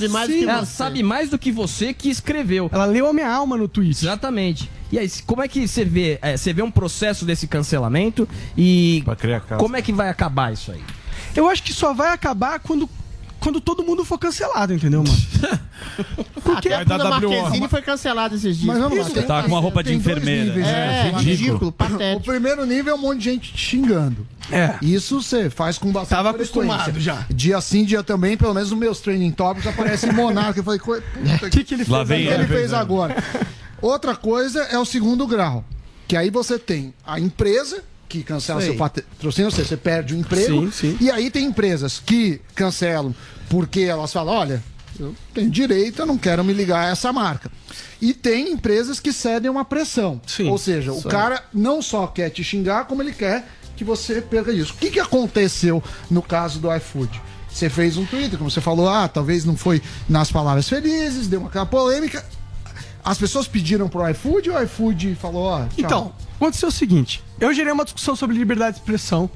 mais do que você que escreveu. Ela leu a minha alma no tweet. Exatamente. E aí, como é que você vê? Você vê um processo desse cancelamento e como é que vai acabar isso aí? Eu acho que só vai acabar quando todo mundo for cancelado, entendeu, mano? Porque a Marquezine foi cancelada esses dias. Mas vamos lá, Tá com uma roupa de enfermeira. Níveis, ridículo, patético. O primeiro nível é um monte de gente te xingando. Isso você faz com bastante Tava acostumado já. Dia sim, dia também, pelo menos nos meus training topics aparece Monarca. Eu falei, o que ele fez? Lá vem ele fez agora. Outra coisa é o segundo grau, que aí você tem a empresa que cancela seu patrocínio, ou seja, você perde o emprego. Sim. E aí tem empresas que cancelam porque elas falam, olha, eu tenho direito, eu não quero me ligar a essa marca. E tem empresas que cedem uma pressão. Ou seja, o cara não só quer te xingar, como ele quer que você perca isso. O que aconteceu no caso do iFood? Você fez um Twitter, como você falou, talvez não foi nas palavras felizes, deu aquela polêmica. As pessoas pediram pro iFood ou o iFood falou, tchau? Então, aconteceu o seguinte, eu gerei uma discussão sobre liberdade de expressão,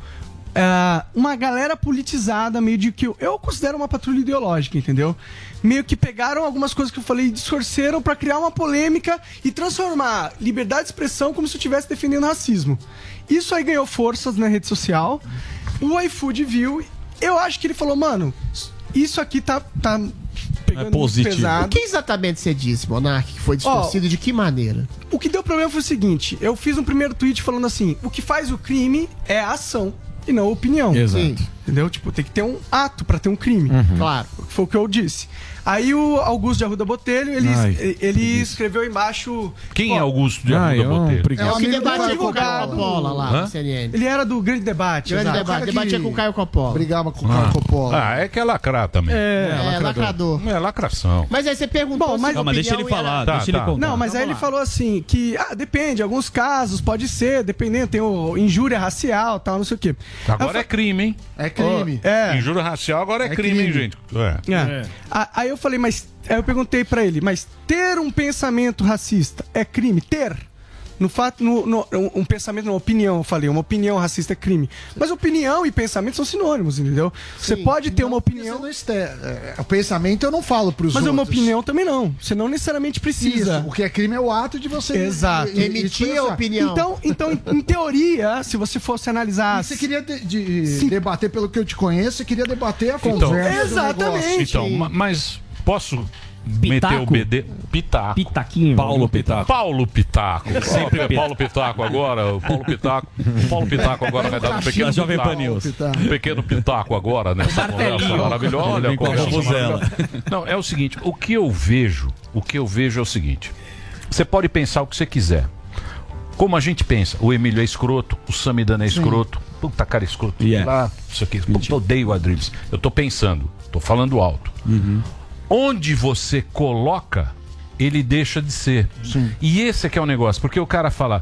uma galera politizada, meio de que eu considero uma patrulha ideológica, entendeu? Meio que pegaram algumas coisas que eu falei e distorceram pra criar uma polêmica e transformar liberdade de expressão como se eu estivesse defendendo racismo. Isso aí ganhou forças na rede social, o iFood viu, eu acho que ele falou, mano, isso aqui tá pegando positivo. pesado. O que exatamente você disse, Monark, que foi distorcido e de que maneira? O que deu problema foi o seguinte, eu fiz um primeiro tweet falando assim, o que faz o crime é a ação e não a opinião. Exato. Sim. Entendeu? Tipo, tem que ter um ato pra ter um crime. Claro. Foi o que eu disse. Aí o Augusto de Arruda Botelho, ele escreveu embaixo... Quem é Augusto de Arruda Botelho? É o que debatia com o Caio advogado. Coppola lá no CNN. Ele era do Grande Debate. Grande Debate, debatia com o Caio Coppola. Brigava com o Caio Coppola. É que é lacrar também. É lacrador. É lacração. Mas aí você perguntou mas deixa ele falar, deixa ele contar. Não, mas aí ele falou assim, que depende, alguns casos, pode ser, dependendo, tem o injúria racial, tal, não sei o quê. Agora é crime, hein? É crime. Injúria racial agora é crime, hein, gente? Aí eu falei, aí eu perguntei pra ele, mas ter um pensamento racista é crime? Ter? No fato, um pensamento, uma opinião, eu falei, uma opinião racista é crime. Mas opinião e pensamento são sinônimos, entendeu? Você pode ter uma opinião. O pensamento eu não falo pros outros. Mas uma opinião também não. Você não necessariamente precisa. Isso. O que é crime é o ato de você emitir a opinião. Então, em teoria, se você fosse analisar. Você queria debater, pelo que eu te conheço, você queria debater a conversa. Exatamente. Então, mas posso meteu o BD. Pitaco. Pitaquinho. Paulo Pitaco. Paulo Pitaco. Sempre É Paulo Pitaco agora. O Paulo Pitaco agora vai dar um pequeno Jovem pitaco. Pan News. Um pequeno pitaco agora nessa conversa maravilhosa. Olha, não, é o seguinte, o que eu vejo é o seguinte. Você pode pensar o que você quiser. Como a gente pensa, o Emílio é escroto, o Samidana é escroto, puta cara escroto, lá, isso aqui, puta, odeio o Adribs. Eu tô pensando, tô falando alto. Onde você coloca, ele deixa de ser. E esse é que é o negócio, porque o cara fala,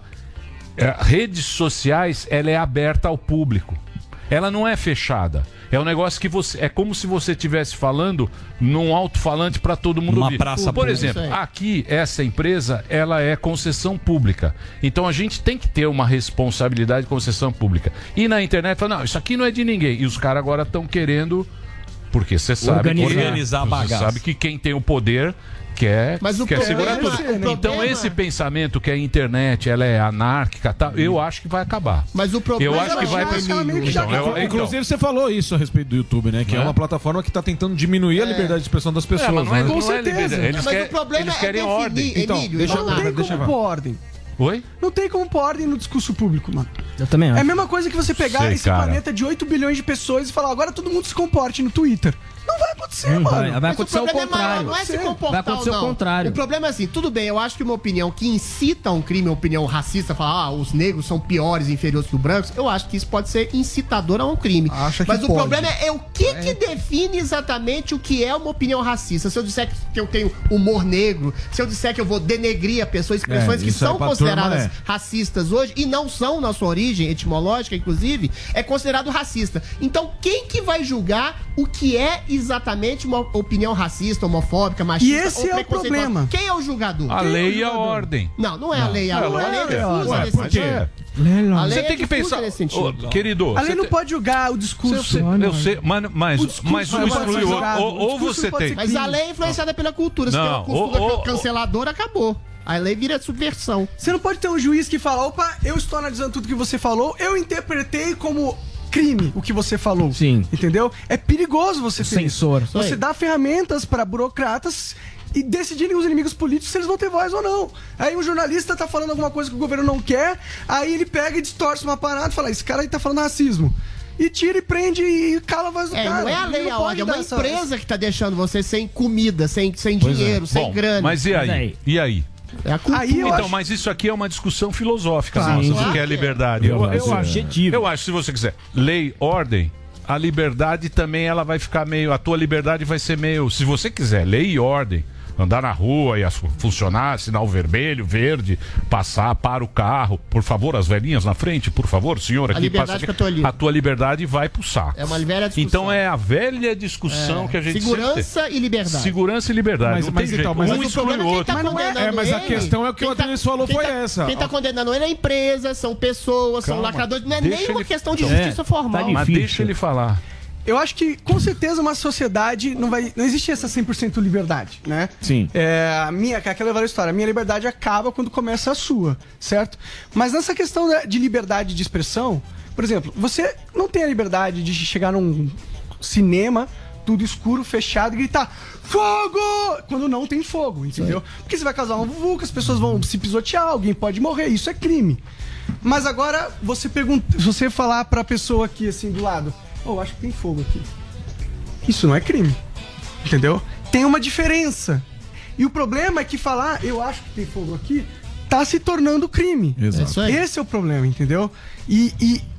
redes sociais, ela é aberta ao público. Ela não é fechada. É um negócio que você... É como se você estivesse falando num alto-falante para todo mundo ouvir. Praça Por exemplo, aqui, essa empresa, ela é concessão pública. Então, a gente tem que ter uma responsabilidade de concessão pública. E na internet, fala, não, isso aqui não é de ninguém. E os caras agora estão querendo... Porque você sabe... Organizar a bagaça. Você sabe que quem tem o poder... quer segurar tudo. Então esse pensamento que a internet ela é anárquica, tá, eu acho que vai acabar. Mas o problema eu acho que vai inclusive você falou isso a respeito do YouTube, né? Que é uma plataforma que está tentando diminuir a liberdade de expressão das pessoas. Mas não é, né? Com certeza. Eles querem ordem. Então, não tem como pôr ordem. Oi? Não tem como pôr ordem no discurso público, mano. Eu também acho. É a mesma coisa que você pegar esse planeta de 8 bilhões de pessoas e falar, agora todo mundo se comporte no Twitter. Não vai acontecer, mano. Vai acontecer o contrário. Não é se comportar, vai acontecer o contrário. O problema é assim, tudo bem, eu acho que uma opinião que incita um crime, uma opinião racista, falar, os negros são piores, inferiores que os brancos, eu acho que isso pode ser incitador a um crime. Mas o problema é o que define exatamente o que é uma opinião racista. Se eu disser que eu tenho humor negro, se eu disser que eu vou denegrir a pessoa, expressões que são consideradas racistas hoje, e não são na sua origem etimológica, inclusive, é considerado racista. Então, quem que vai julgar o que é exatamente uma opinião racista, homofóbica, machista? E esse é o problema. Quem é o julgador? A lei e a ordem. Não é a lei. A lei é difusa nesse sentido. Você tem que pensar, querido. A lei não pode julgar o discurso. Eu sei, mas um exclui o outro. Ou você tem. Mas a lei é influenciada pela cultura. Se tem uma cultura canceladora, acabou. A lei vira subversão. Você não pode ter um juiz que fala, opa, eu estou analisando tudo que você falou, eu interpretei como crime o que você falou. Sim. Entendeu? É perigoso você ter censor. Isso. Você dá ferramentas para burocratas e decidirem os inimigos políticos se eles vão ter voz ou não. Aí um jornalista tá falando alguma coisa que o governo não quer, aí ele pega e distorce uma parada e fala, esse cara aí tá falando racismo. E tira e prende e cala a voz do cara. Não é a lei, a ordem, é uma empresa que tá deixando você sem comida, sem dinheiro, sem grana. Mas e aí? E aí? É a cultura. Então, mas isso aqui é uma discussão filosófica nossa, do que é liberdade. Eu acho, se você quiser, lei, ordem, a liberdade também ela vai ficar meio... A tua liberdade vai ser meio... Se você quiser, lei e ordem, andar na rua e funcionar, sinal vermelho, verde, passar, para o carro, por favor, as velhinhas na frente, por favor, senhor, aqui passa aqui. A tua liberdade vai pro saco. É uma velha discussão. Então é a velha discussão que a gente segurança e liberdade. Segurança e liberdade. Mas um exclui o outro. Mas a questão é o que o Adriano falou foi essa. Quem tá condenando ele é a empresa, são pessoas, são lacradores, não é nem uma questão de justiça formal. Mas deixa ele falar. Eu acho que, com certeza, uma sociedade não existe essa 100% liberdade, né? Sim. Aquela velha história, a minha liberdade acaba quando começa a sua, certo? Mas nessa questão de liberdade de expressão, por exemplo, você não tem a liberdade de chegar num cinema, tudo escuro, fechado, e gritar fogo! Quando não tem fogo, entendeu? Sim. Porque você vai causar uma vuvuca, as pessoas vão se pisotear, alguém pode morrer, isso é crime. Mas agora, se você falar pra pessoa aqui, assim, do lado... acho que tem fogo aqui. Isso não é crime. Entendeu? Tem uma diferença. E o problema é que falar, eu acho que tem fogo aqui, tá se tornando crime. Exato. Esse é o problema, entendeu? E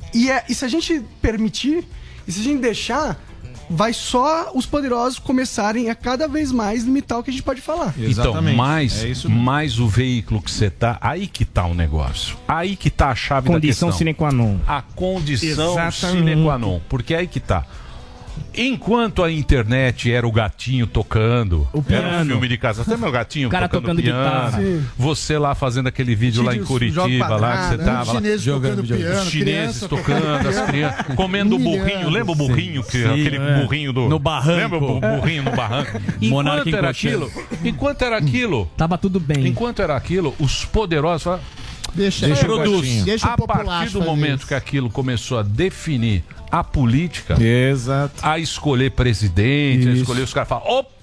se a gente permitir, e se a gente deixar, vai só os poderosos começarem a cada vez mais limitar o que a gente pode falar. Exatamente. Então, mais o veículo que você tá, aí que tá o negócio. Aí que tá a chave da questão. Condição sine qua non. A condição sine qua non. Porque aí que tá. Enquanto a internet era o gatinho tocando, era um filme de casa, até meu gatinho tocando piano, você lá fazendo aquele vídeo lá em Curitiba, lá que você tava lá, jogando piano, os chineses tocando, as crianças, comendo burrinho, lembra o burrinho? Aquele burrinho do... barranco. Lembra o burrinho no barranco? Enquanto era aquilo... Tava tudo bem. Enquanto era aquilo, os poderosos falaram... Deixa a partir do momento que aquilo começou a definir a política, exato, a escolher presidente, a escolher os caras falam,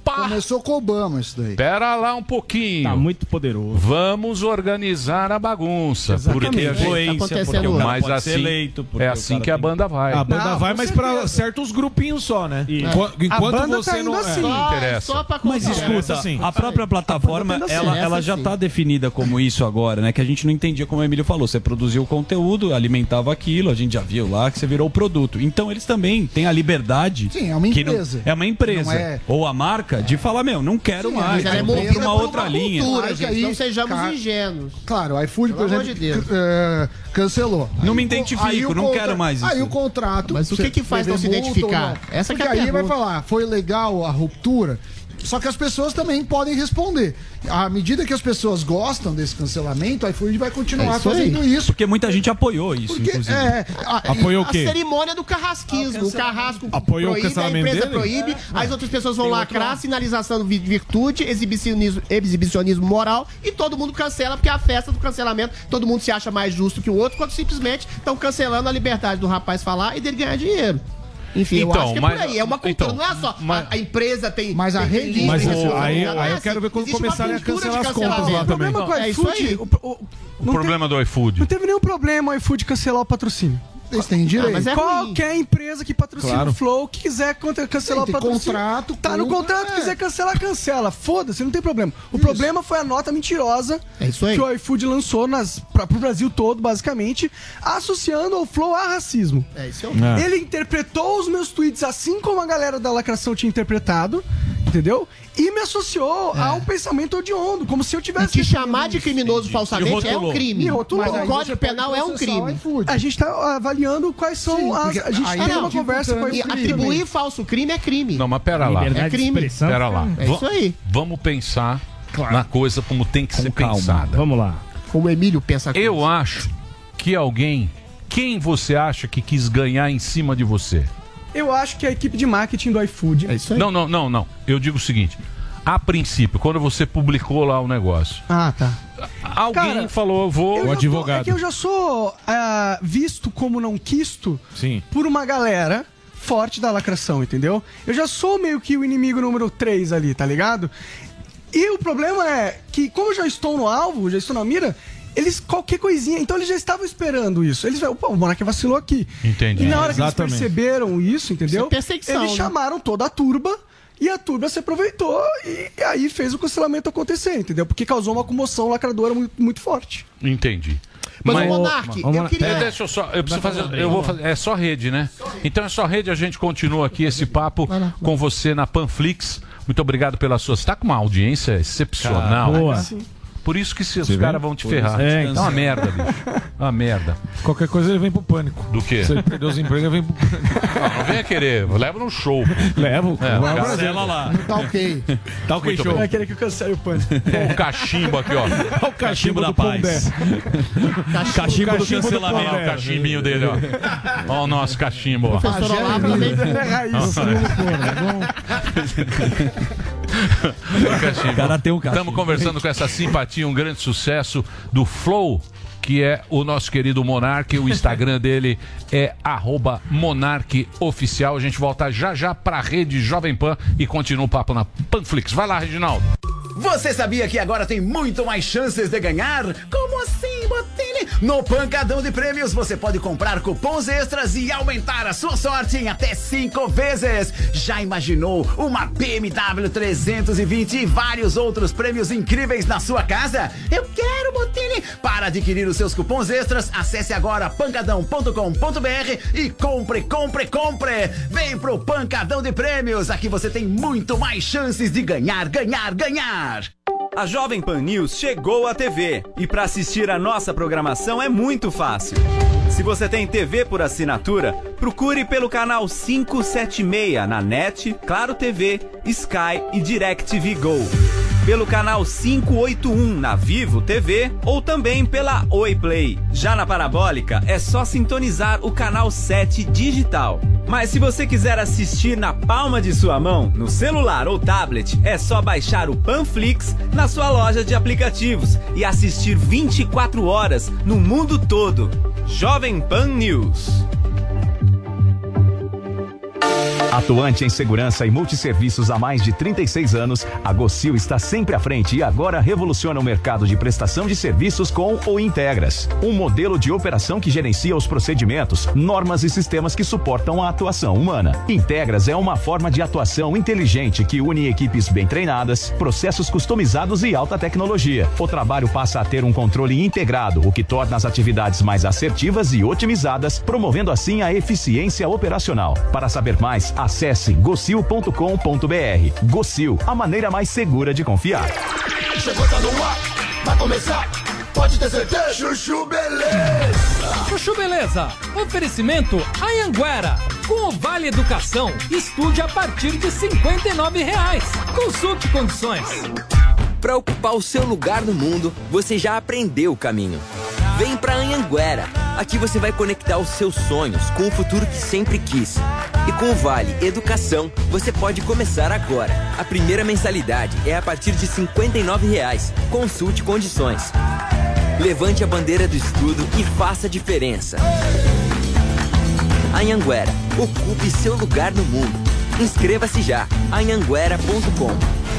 Começou com Obama isso daí. Pera lá um pouquinho. Tá muito poderoso. Vamos organizar a bagunça. Exatamente. Porque a gente... Tá acontecendo hoje. Mas Pode ser assim, eleito, porque é o assim cara que a tem- banda vai. A banda Não, vai, com mas certeza. pra certos grupinhos só, né? A Enquanto banda você tá indo não. assim. Não interessa. Só pra Mas contar. escuta, assim. a própria plataforma, ela já está definida como isso agora, né? Que a gente não entendia, como o Emílio falou. Você produziu o conteúdo, alimentava aquilo, a gente já viu lá que você virou o produto. Então eles também têm a liberdade. Sim, é uma que não- empresa. é uma empresa. Não é- Ou a marca de falar, meu, não quero Sim, mais. mas ela é eu vou movida pra uma por outra uma linha. cultura, Mas gente, aí, não sejamos cara, ingênuos. Claro, o iFood, por Pelo exemplo, amor de Deus. cancelou. Não me Aí o- identifico, aí o não quero mais isso. Aí o contrato... Mas o que faz prevê não se multa identificar? ou não? Essa que é Porque a aí vai pergunta. falar, foi legal a ruptura? Só que as pessoas também podem responder. À medida que as pessoas gostam desse cancelamento, o iFood vai continuar fazendo isso. Porque muita gente apoiou isso, Porque, inclusive. Apoiou o quê? A cerimônia do carrasquismo. O carrasco Apoiou o proíbe, a cancelamento empresa dele? proíbe, as outras pessoas vão lacrar, sinalização de virtude, exibicionismo moral, e todo mundo cancela, porque é a festa do cancelamento, todo mundo se acha mais justo que o outro, quando simplesmente estão cancelando a liberdade do rapaz falar e dele ganhar dinheiro. Enfim, eu Então, acho que é mas- por aí. É uma cultura, então, não é só mas- a empresa tem. Mas a tem rede- livre, Mas tem aí não é eu assim. quero ver quando Existe uma começarem a cultura de cancelar as contas lá cancelamento. também. O problema com o É isso aí. iFood... O problema do iFood. Não teve nenhum problema o iFood cancelar o patrocínio. Eles têm direito. mas é Qualquer empresa que patrocina Claro. o Flow, que quiser cancelar Tem o patrocínio. contrato, Tá no cumpre, contrato, é. quiser cancelar, cancela. Foda-se, não tem problema. O problema foi a nota mentirosa É isso aí. que o iFood lançou pro Brasil todo, basicamente, associando o Flow a racismo. É isso aí. Ele interpretou os meus tweets assim como a galera da lacração tinha interpretado, entendeu? E me associou a um pensamento hediondo, como se eu E tivesse... te chamar de criminoso falsamente é um crime. Me rotulou. Mas o Código Penal é um crime. A gente tá avaliando quais são Sim, as... porque A gente aí teve é uma tipo conversa com a E iFood atribuir também. falso crime é crime. Não, mas pera lá. É crime. Pera lá. É isso aí. Vamos pensar na coisa como tem que ser calma. pensada. Vamos lá. Como o Emílio pensa aqui. Eu acho que alguém... Quem você acha que quis ganhar em cima de você? Eu acho que a equipe de marketing do iFood... É isso aí. Não. Eu digo o seguinte. A princípio, quando você publicou lá o negócio, Ah, tá. alguém Cara, falou, vou... Eu já tô- é que eu já sou visto como não quisto Sim. por uma galera forte da lacração, entendeu? Eu já sou meio que o inimigo número 3 ali, tá ligado? E o problema é que, como eu já estou no alvo, já estou na mira, eles, qualquer coisinha, então eles já estavam esperando isso. Eles falaram, pô, o Monark vacilou aqui. Entendi. E na hora que Exatamente. eles perceberam isso, entendeu? Isso é perseguição, Eles né? chamaram toda a turba. E a turba se aproveitou e aí fez o cancelamento acontecer, entendeu? Porque causou uma comoção lacradora muito, muito forte. Entendi. Mas, Monark, eu queria... Deixa eu só, eu preciso fazer, eu vou fazer, é só rede, né? Então é só rede, a gente continua aqui esse papo com você na Panflix. Muito obrigado pela sua, você tá com uma audiência excepcional. Boa. Assim. Por isso que os Você caras vê? vão te ferrar. É, É uma merda, bicho. Uma merda. Qualquer coisa ele vem pro pânico. Do quê? Se ele perder os empregos, ele vem pro pânico. Não venha querer, leva no show. Levo. É, Cancela lá. Tá ok. Tá ok, Muito show. bem. Vai querer que eu cancele o pânico. Olha o cachimbo aqui, ó. Olha o cachimbo da do paz. Pondé. Cachimbo do Cachimbo do cancelamento. Olha o cachimbinho dele, ó. Olha o nosso cachimbo, ó. Professor Olavo também... É raiz. Cachimbo. O cara tem um cachimbo. Estamos conversando com essa simpatia, um grande sucesso do Flow, que é o nosso querido Monark. O Instagram dele é @MonarkOficial. A gente volta já pra rede Jovem Pan e continua o papo na Panflix. Vai lá, Reginaldo. Você sabia que agora tem muito mais chances de ganhar? Como assim, Botini? No Pancadão de Prêmios você pode comprar cupons extras e aumentar a sua sorte em até 5 vezes. Já imaginou uma BMW 320 e vários outros prêmios incríveis na sua casa? Eu quero, Botini! Para adquirir os seus cupons extras, acesse agora pancadão.com.br e compre! Vem pro Pancadão de Prêmios, aqui você tem muito mais chances de ganhar. A Jovem Pan News chegou à TV e para assistir a nossa programação é muito fácil. Se você tem TV por assinatura, procure pelo canal 576 na NET, Claro TV, Sky e DirecTV Go. Pelo canal 581 na Vivo TV ou também pela Oi Play. Já na parabólica é só sintonizar o canal 7 digital. Mas se você quiser assistir na palma de sua mão, no celular ou tablet, é só baixar o Panflix na sua loja de aplicativos e assistir 24 horas no mundo todo. Jovem Pan News. Atuante em segurança e multisserviços há mais de 36 anos, a Gocil está sempre à frente e agora revoluciona o mercado de prestação de serviços com o Integras. Um modelo de operação que gerencia os procedimentos, normas e sistemas que suportam a atuação humana. Integras é uma forma de atuação inteligente que une equipes bem treinadas, processos customizados e alta tecnologia. O trabalho passa a ter um controle integrado, o que torna as atividades mais assertivas e otimizadas, promovendo assim a eficiência operacional. Para saber mais, acesse gocil.com.br. Gocil, a maneira mais segura de confiar. Chegou, tá no ar, vai começar, pode ter certeza. Chuchu Beleza. Chuchu Beleza, oferecimento Anhanguera. Com o Vale Educação, estude a partir de R$ 59,00. Consulte condições. Para ocupar o seu lugar no mundo, você já aprendeu o caminho. Vem pra Anhanguera. Aqui você vai conectar os seus sonhos com o futuro que sempre quis. E com o Vale Educação, você pode começar agora. A primeira mensalidade é a partir de R$ 59,00. Consulte condições. Levante a bandeira do estudo e faça a diferença. Anhanguera, ocupe seu lugar no mundo. Inscreva-se já. anhanguera.com.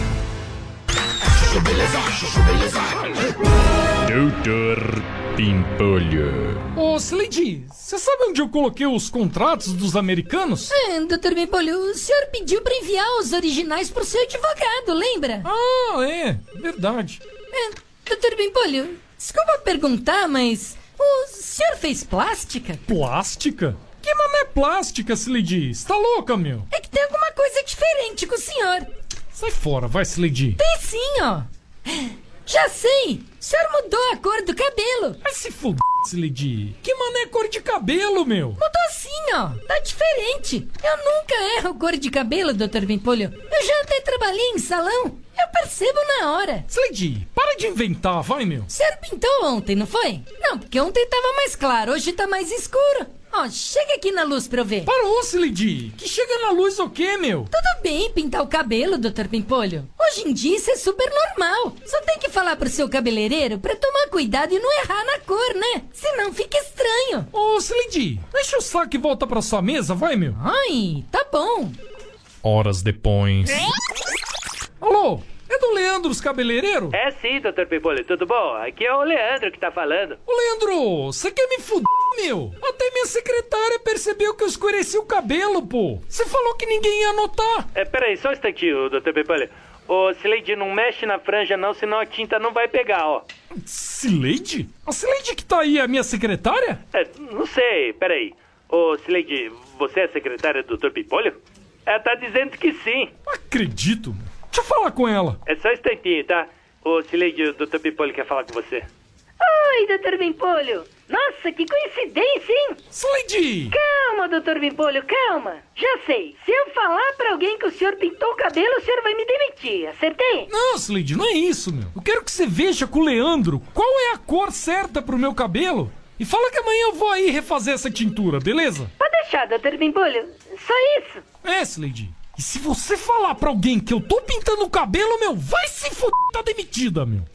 Doutor Pimpolho. Ô, Slade, você sabe onde eu coloquei os contratos dos americanos? Dr. Pimpolho, o senhor pediu pra enviar os originais pro seu advogado, lembra? Ah, é, verdade. Dr. Pimpolho, desculpa perguntar, mas o senhor fez plástica? Plástica? Que mané plástica, Slade? Você tá louca, meu? É que tem alguma coisa diferente com o senhor. Sai fora, vai, Slade. Tem sim, ó. Já sei! O senhor mudou a cor do cabelo! Vai se fuder, Slade! Que mané cor de cabelo, meu? Mudou sim, ó! Tá diferente! Eu nunca erro cor de cabelo, Dr. Pimpolho! Eu já até trabalhei em salão! Eu percebo na hora! Slade, para de inventar, vai, meu! O senhor pintou ontem, não foi? Não, porque ontem tava mais claro, hoje tá mais escuro! Ó, chega aqui na luz pra eu ver. Parou, Slade! Que chega na luz o quê, meu? Tudo bem pintar o cabelo, Dr. Pimpolho. Hoje em dia isso é super normal. Só tem que falar pro seu cabeleireiro pra tomar cuidado e não errar na cor, né? Senão fica estranho. Ô, Slade, deixa o saco e volta pra sua mesa, vai, meu. Ai, tá bom. Horas depois. Alô? É do Leandro, os cabeleireiros? É sim, Dr. Pimpolho, tudo bom? Aqui é o Leandro que tá falando. Ô, Leandro, você quer me fuder, meu? Até minha secretária percebeu que eu escureci o cabelo, pô. Você falou que ninguém ia notar. Peraí, só um instantinho, Dr. Pimpolho. Ô, Sileide, não mexe na franja não, senão a tinta não vai pegar, ó. Sileide? A Sileide que tá aí é a minha secretária? Não sei, peraí. Ô, Sileide, você é a secretária do Dr. Pimpolho? Ela tá dizendo que sim. Acredito, meu. Deixa eu falar com ela. É só um instantinho, tá? Ô, Sileide, o Dr. Pimpolho quer falar com você. Oi, Dr. Pimpolho. Nossa, que coincidência, hein? Sileide! Calma, Dr. Pimpolho, calma. Já sei. Se eu falar pra alguém que o senhor pintou o cabelo, o senhor vai me demitir. Acertei? Não, Sileide, não é isso, meu. Eu quero que você veja com o Leandro qual é a cor certa pro meu cabelo. E fala que amanhã eu vou aí refazer essa tintura, beleza? Pode deixar, Dr. Pimpolho. Só isso. É, Sileide. E se você falar pra alguém que eu tô pintando o cabelo, meu, vai se fuder, tá demitida, meu.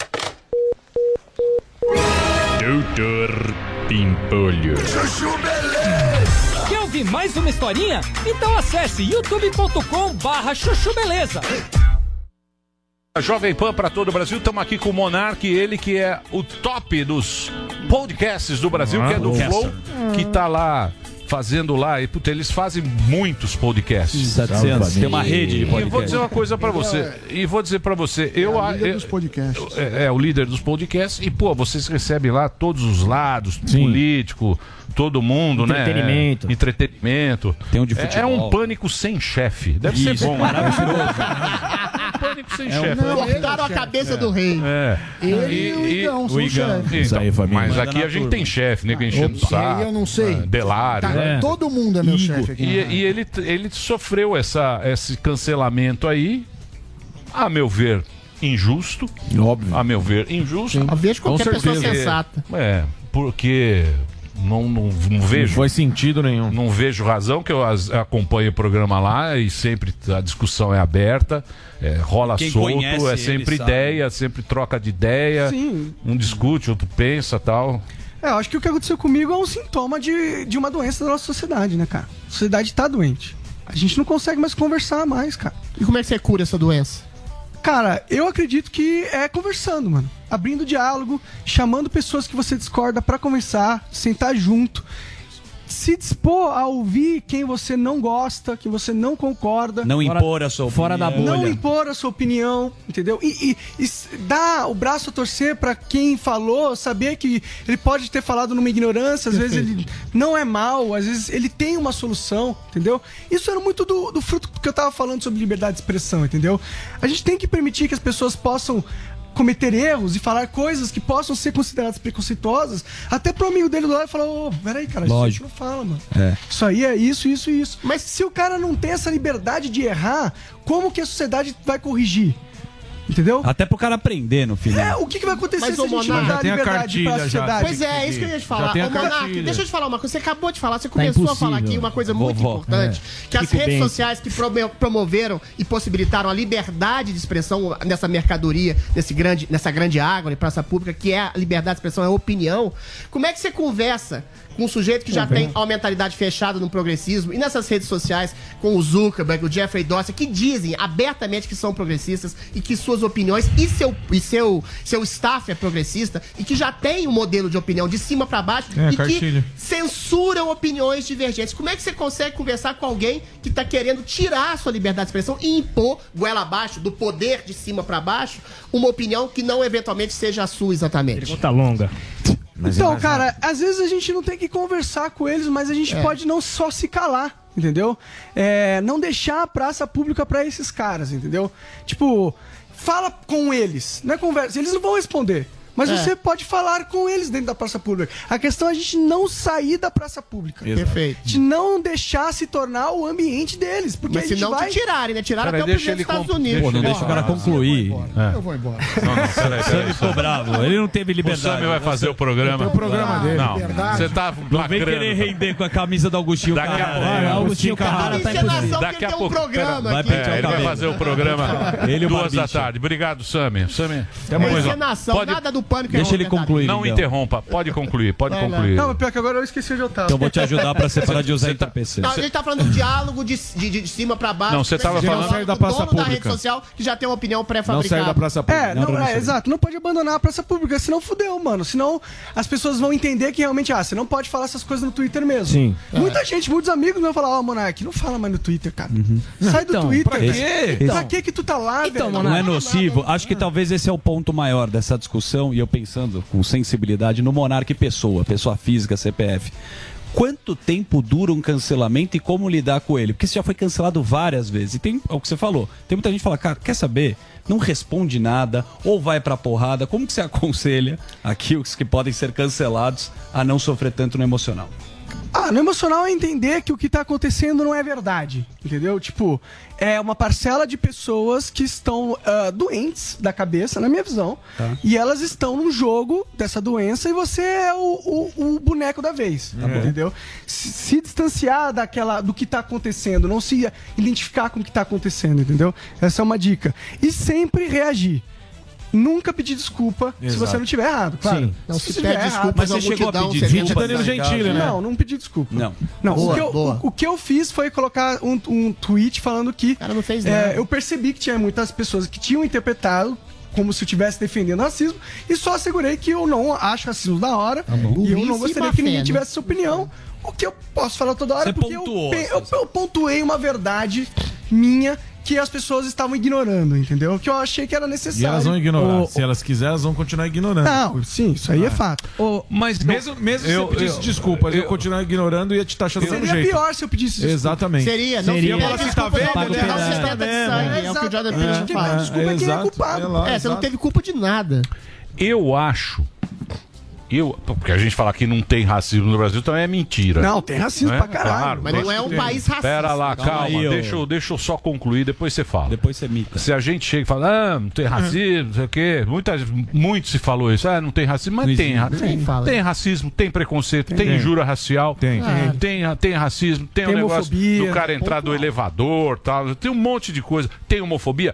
Doutor Pimpolho. Chuchu Beleza. Quer ouvir mais uma historinha? Então acesse youtube.com/chuchu beleza. A Jovem Pan para todo o Brasil, estamos aqui com o Monark, ele que é o top dos podcasts do Brasil, que é do Flow, que tá lá fazendo lá, e puta, eles fazem muitos podcasts. 700, tem uma rede de podcasts. E vou dizer uma coisa pra você, o líder dos podcasts. É o líder dos podcasts, e pô, vocês recebem lá todos os lados, político, todo mundo, entretenimento. Né? Entretenimento. Tem um de futebol. É um pânico sem chefe. Deve ser bom. Maravilhoso. Um pânico sem chefe. Cortaram a cabeça do rei. Ele e o Igão são chefes. Então, aí, mas aqui a gente tem chefe, nego enchendo o saco. Eu não sei. Delário. Todo mundo é meu chefe aqui. E ele sofreu esse cancelamento aí, a meu ver, injusto. Óbvio. A meu ver, injusto. Eu vejo qualquer pessoa sensata. Porque não vejo. Não faz sentido nenhum. Não vejo razão, que eu acompanho o programa lá e sempre a discussão é aberta, rola Quem solto, conhece é sempre ele ideia, sempre troca de ideia. Sim. Um discute, outro pensa tal. Eu acho que o que aconteceu comigo é um sintoma de uma doença da nossa sociedade, né, cara? A sociedade tá doente. A gente não consegue mais conversar mais, cara. E como é que você cura essa doença? Cara, eu acredito que é conversando, mano. Abrindo diálogo, chamando pessoas que você discorda pra conversar, sentar junto. Se dispor a ouvir quem você não gosta, quem você não concorda. Não impor a sua opinião. Fora da bolha. Não impor a sua opinião, entendeu? E dar o braço a torcer pra quem falou, saber que ele pode ter falado numa ignorância, às vezes ele não é mal, às vezes ele tem uma solução, entendeu? Isso era muito do fruto que eu tava falando sobre liberdade de expressão, entendeu? A gente tem que permitir que as pessoas possam cometer erros e falar coisas que possam ser consideradas preconceituosas, até pro amigo dele do lado falar, ô, peraí, cara, Lógico. isso não fala, mano. É. Isso aí é isso, isso e isso. Mas se o cara não tem essa liberdade de errar, como que a sociedade vai corrigir? Entendeu? Até pro cara aprender no final. É, o que vai acontecer Mas se a gente não já dar tem a liberdade cartilha, pra já. sociedade? Pois é isso que eu ia te falar. Já tem a Ô, Monark, cartilha. deixa eu te falar uma coisa. Você acabou de falar, você começou a falar aqui uma coisa muito importante. Que as Fico redes bem. sociais que promoveram e possibilitaram a liberdade de expressão nessa mercadoria, nessa grande árvore, praça pública, que é a liberdade de expressão, é a opinião. Como é que você conversa com um sujeito que já tem uma mentalidade fechada no progressismo e nessas redes sociais com o Zuckerberg, o Jeffrey Dawson, que dizem abertamente que são progressistas e que suas opiniões e seu staff é progressista e que já tem um modelo de opinião de cima pra baixo e cartilha. que censuram opiniões divergentes. Como é que você consegue conversar com alguém que tá querendo tirar a sua liberdade de expressão e impor goela abaixo, do poder de cima pra baixo, uma opinião que não eventualmente seja a sua exatamente? Pergunta longa. Então, cara, às vezes a gente não tem que conversar com eles, mas a gente pode não só se calar, entendeu? Não deixar a praça pública pra esses caras, entendeu? Tipo, fala com eles, não é conversa, eles não vão responder. Mas você pode falar com eles dentro da praça pública. A questão é a gente não sair da praça pública. Perfeito. De não deixar se tornar o ambiente deles. Porque Mas a gente se não vai... te tirarem, né? Tiraram Peraí, até o presidente dos Estados Unidos. Pô, não deixa o cara concluir. Eu vou embora. Peraí, O Sammy ficou bravo. Ele não teve O liberdade. Sammy vai fazer o programa. Tem o programa dele. Não, Liberdade. você tá Não vem querer lacrando. render com a camisa do Augustinho Daqui a Carrara. pouco. Augustinho Carrara tá impossível. Encenação, Daqui porque a tem um pouco. programa Vai aqui. pentear o Ele vai cabelo. fazer o programa Ele e o 2 da Barbicha. tarde. Obrigado, Sammy. Sammy, É encenação, Pode- nada do pânico. Deixa ele verdade. concluir. não então. interrompa. Pode concluir, pode Vai lá. concluir. Não, mas pior que agora eu esqueci onde eu tava. Então vou te ajudar pra separar de usar entorpecer. Não, a gente tá falando do diálogo de cima pra baixo. Não, você tava falando- Não sair da praça dono da rede pública. social que já tem uma opinião Não pré-fabricada. sair da praça pública. Exato, não pode abandonar a praça pública, senão fudeu, mano. Senão as pessoas vão entender que realmente, você não pode falar essas coisas no Twitter mesmo. Sim. Muita gente, muitos amigos vão falar, Monark, não fala mais no Twitter, cara. Sai do Então, Twitter. pra quê? Cara. Pra que tu tá lá, Então, velho? Não é nocivo? Acho que talvez esse é o ponto maior dessa discussão, e eu pensando com sensibilidade no Monark pessoa física, CPF. Quanto tempo dura um cancelamento e como lidar com ele? Porque isso já foi cancelado várias vezes. E tem é o que você falou. Tem muita gente que fala, cara, quer saber? Não responde nada, ou vai pra porrada. Como que você aconselha aqui os que podem ser cancelados a não sofrer tanto no emocional? No emocional é entender que o que tá acontecendo não é verdade, entendeu? Tipo, é uma parcela de pessoas que estão doentes da cabeça, na minha visão, e elas estão num jogo dessa doença e você é o boneco da vez, entendeu? Se distanciar do que tá acontecendo, não se identificar com o que tá acontecendo, entendeu? Essa é uma dica. E sempre reagir. Nunca pedir desculpa se você não tiver errado, claro. Sim. Não, se se tiver pede errado, desculpa, mas você chegou a pedir desculpa, Danilo Gentili, né? Não pedi desculpa. Não. Boa. O que eu fiz foi colocar um tweet falando que cara não fez nada. eu percebi que tinha muitas pessoas que tinham interpretado como se eu estivesse defendendo racismo e só assegurei que eu não acho racismo da hora e eu não Burrice gostaria e que ninguém má fé, tivesse essa opinião. O que eu posso falar toda hora Você porque pontuou, eu pontuei uma verdade minha que as pessoas estavam ignorando, entendeu? Que eu achei que era E necessário. elas vão ignorar. Se elas quiserem, elas vão continuar ignorando. Não, sim, isso aí é fato. Mas Mesmo se você pedisse desculpas, eu continuar ignorando e ia te taxar do mesmo Seria jeito. pior se eu pedisse desculpa. Exatamente. Seria, não Seria. se Fala pede assim, tá desculpa, vendo? não, não Tá se vendo? tenta de sangue, é o que o Jordan Peterson Quem fala. pede desculpa é quem é culpado. lá, Você não exato. teve culpa de nada. eu acho... porque a gente fala que não tem racismo no Brasil também é mentira. Não, tem racismo Né? pra caralho. Claro, Mas não é um país racista. Pera lá, calma, aí, deixa eu só concluir, depois você fala. Depois você mita. Se a gente chega e fala, não tem racismo, não sei o quê, muito se falou isso, não tem racismo, mas tem racismo, tem preconceito, tem injúria racial, tem racismo, tem um negócio homofobia, do cara entrar do elevador, tal, tem um monte de coisa, tem homofobia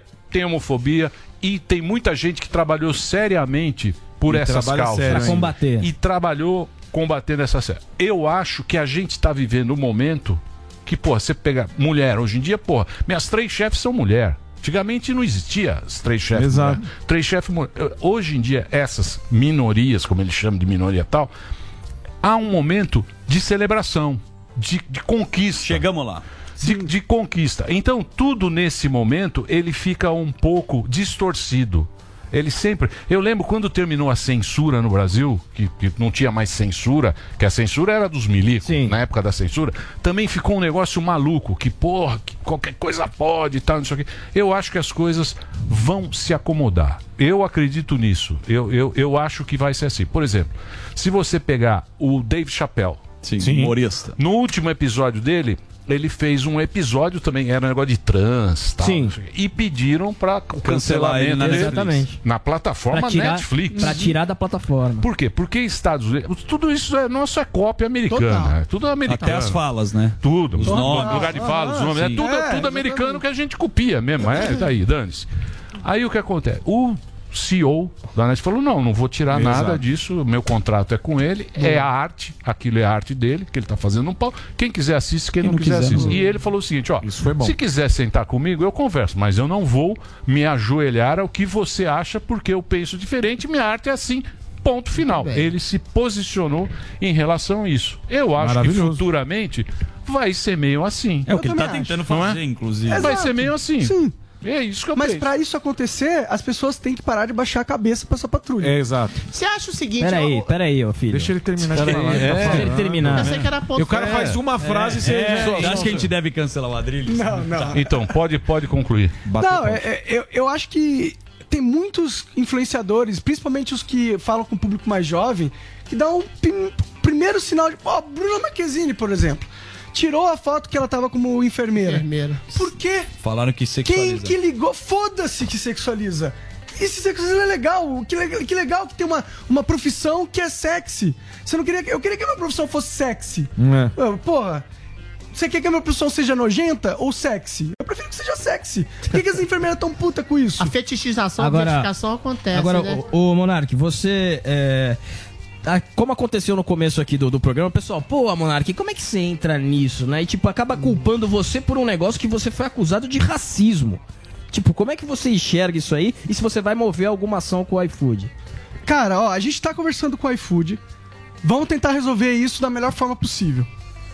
e tem muita gente que trabalhou seriamente por essas causas. Pra combater. E trabalhou combatendo essa série. Eu acho que a gente está vivendo um momento que, pô, você pega mulher, hoje em dia, pô, minhas 3 chefes são mulher. Antigamente não existia as 3 chefes. Exato. 3 chefes mulher. Hoje em dia, essas minorias, como eles chamam de minoria e tal, há um momento de celebração, de conquista. Chegamos lá. De conquista. Então, tudo nesse momento, ele fica um pouco distorcido. Ele sempre... Eu lembro quando terminou a censura no Brasil, que não tinha mais censura, que a censura era dos milicos, na época da censura, também ficou um negócio maluco, que porra, que qualquer coisa pode e tal, não sei o quê. Eu acho que as coisas vão se acomodar. Eu acredito nisso. Eu acho que vai ser assim. Por exemplo, se você pegar o Dave Chappelle, humorista. No último episódio dele, ele fez um episódio também, era um negócio de trans, tal, e pediram para cancelamento dele, exatamente, na plataforma Netflix. Para tirar da plataforma. Por quê? Porque Estados Unidos, tudo isso é nossa cópia americana, tudo americano. Até as falas, né? Tudo, os nomes, lugar de fala, os nomes, tudo americano que a gente copia mesmo, daí, dane-se. Aí o que acontece? O CEO da Net falou, não vou tirar nada disso, meu contrato é com ele, é a arte, aquilo é a arte dele, que ele tá fazendo um pau, quem quiser assiste, quem não quiser assiste. E ele falou o seguinte, ó, se quiser sentar comigo, eu converso, mas eu não vou me ajoelhar ao que você acha, porque eu penso diferente, minha arte é assim, ponto final. Ele se posicionou em relação a isso. Eu acho que futuramente vai ser meio assim. É o que ele tá tentando fazer, inclusive. Vai ser meio assim. Sim. É isso que eu Mas penso. pra isso acontecer, as pessoas têm que parar de baixar a cabeça pra essa patrulha. É, exato. Você acha o seguinte... Peraí, ô filho. Deixa ele terminar de falar. Deixa ele terminar. Eu sei que era ponto. E o cara faz uma frase e você... Acho que a gente deve cancelar o Adrilles? Não. Então, pode concluir. Eu acho que tem muitos influenciadores, principalmente os que falam com o público mais jovem, que dão um primeiro sinal de... Ó, Bruna Marquezine, por exemplo. Tirou a foto que ela tava como enfermeira. Por quê? Falaram que sexualiza. Quem que ligou? Foda-se que sexualiza. E se sexualiza é legal. Que legal que tem uma profissão que é sexy. Você não queria... Eu queria que a minha profissão fosse sexy. Porra. Você quer que a minha profissão seja nojenta ou sexy? Eu prefiro que seja sexy. Por que as enfermeiras tão puta com isso? A fetichização, a objetificação acontece, agora, né? o Monark, você... como aconteceu no começo aqui do programa, pessoal, pô, Monark, como é que você entra nisso, né? E, tipo, acaba culpando você por um negócio que você foi acusado de racismo. Tipo, como é que você enxerga isso aí? E se você vai mover alguma ação com o iFood? Cara, ó, a gente tá conversando com o iFood. Vamos tentar resolver isso da melhor forma possível.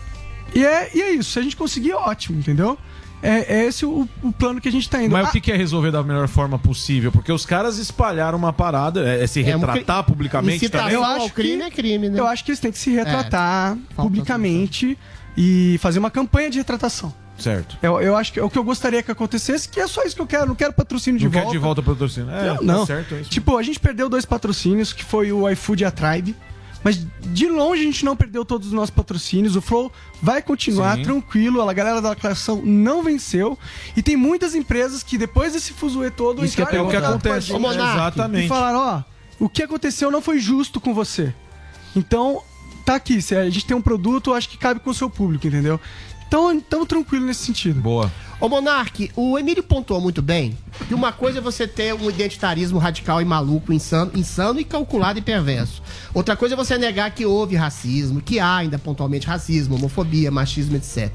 E é isso. Se a gente conseguir, ótimo, entendeu? É esse o plano que a gente tá indo. Mas o que é resolver da melhor forma possível? Porque os caras espalharam uma parada, se retratar publicamente também. Eu acho crime é crime, né? Eu acho que eles têm que se retratar publicamente e fazer uma campanha de retratação. Certo. Eu acho que é o que eu gostaria que acontecesse, que é só isso que eu quero. Não quero patrocínio de volta. Não quero de volta patrocínio. Não. Tá certo, é isso. Tipo, a gente perdeu 2 patrocínios, que foi o iFood e a Tribe. Mas de longe a gente não perdeu todos os nossos patrocínios. O Flow vai continuar tranquilo. A galera da lacração não venceu. E tem muitas empresas que depois desse fuzuê todo... Isso é o que acontece. Exatamente. E falaram, ó, o que aconteceu não foi justo com você. Então, tá aqui. Se a gente tem um produto, eu acho que cabe com o seu público, entendeu? Então, estamos tranquilos nesse sentido. Boa. Ô Monark, o Emílio pontuou muito bem que uma coisa é você ter um identitarismo radical e maluco, insano e calculado e perverso. Outra coisa é você negar que houve racismo, que há ainda pontualmente racismo, homofobia, machismo, etc.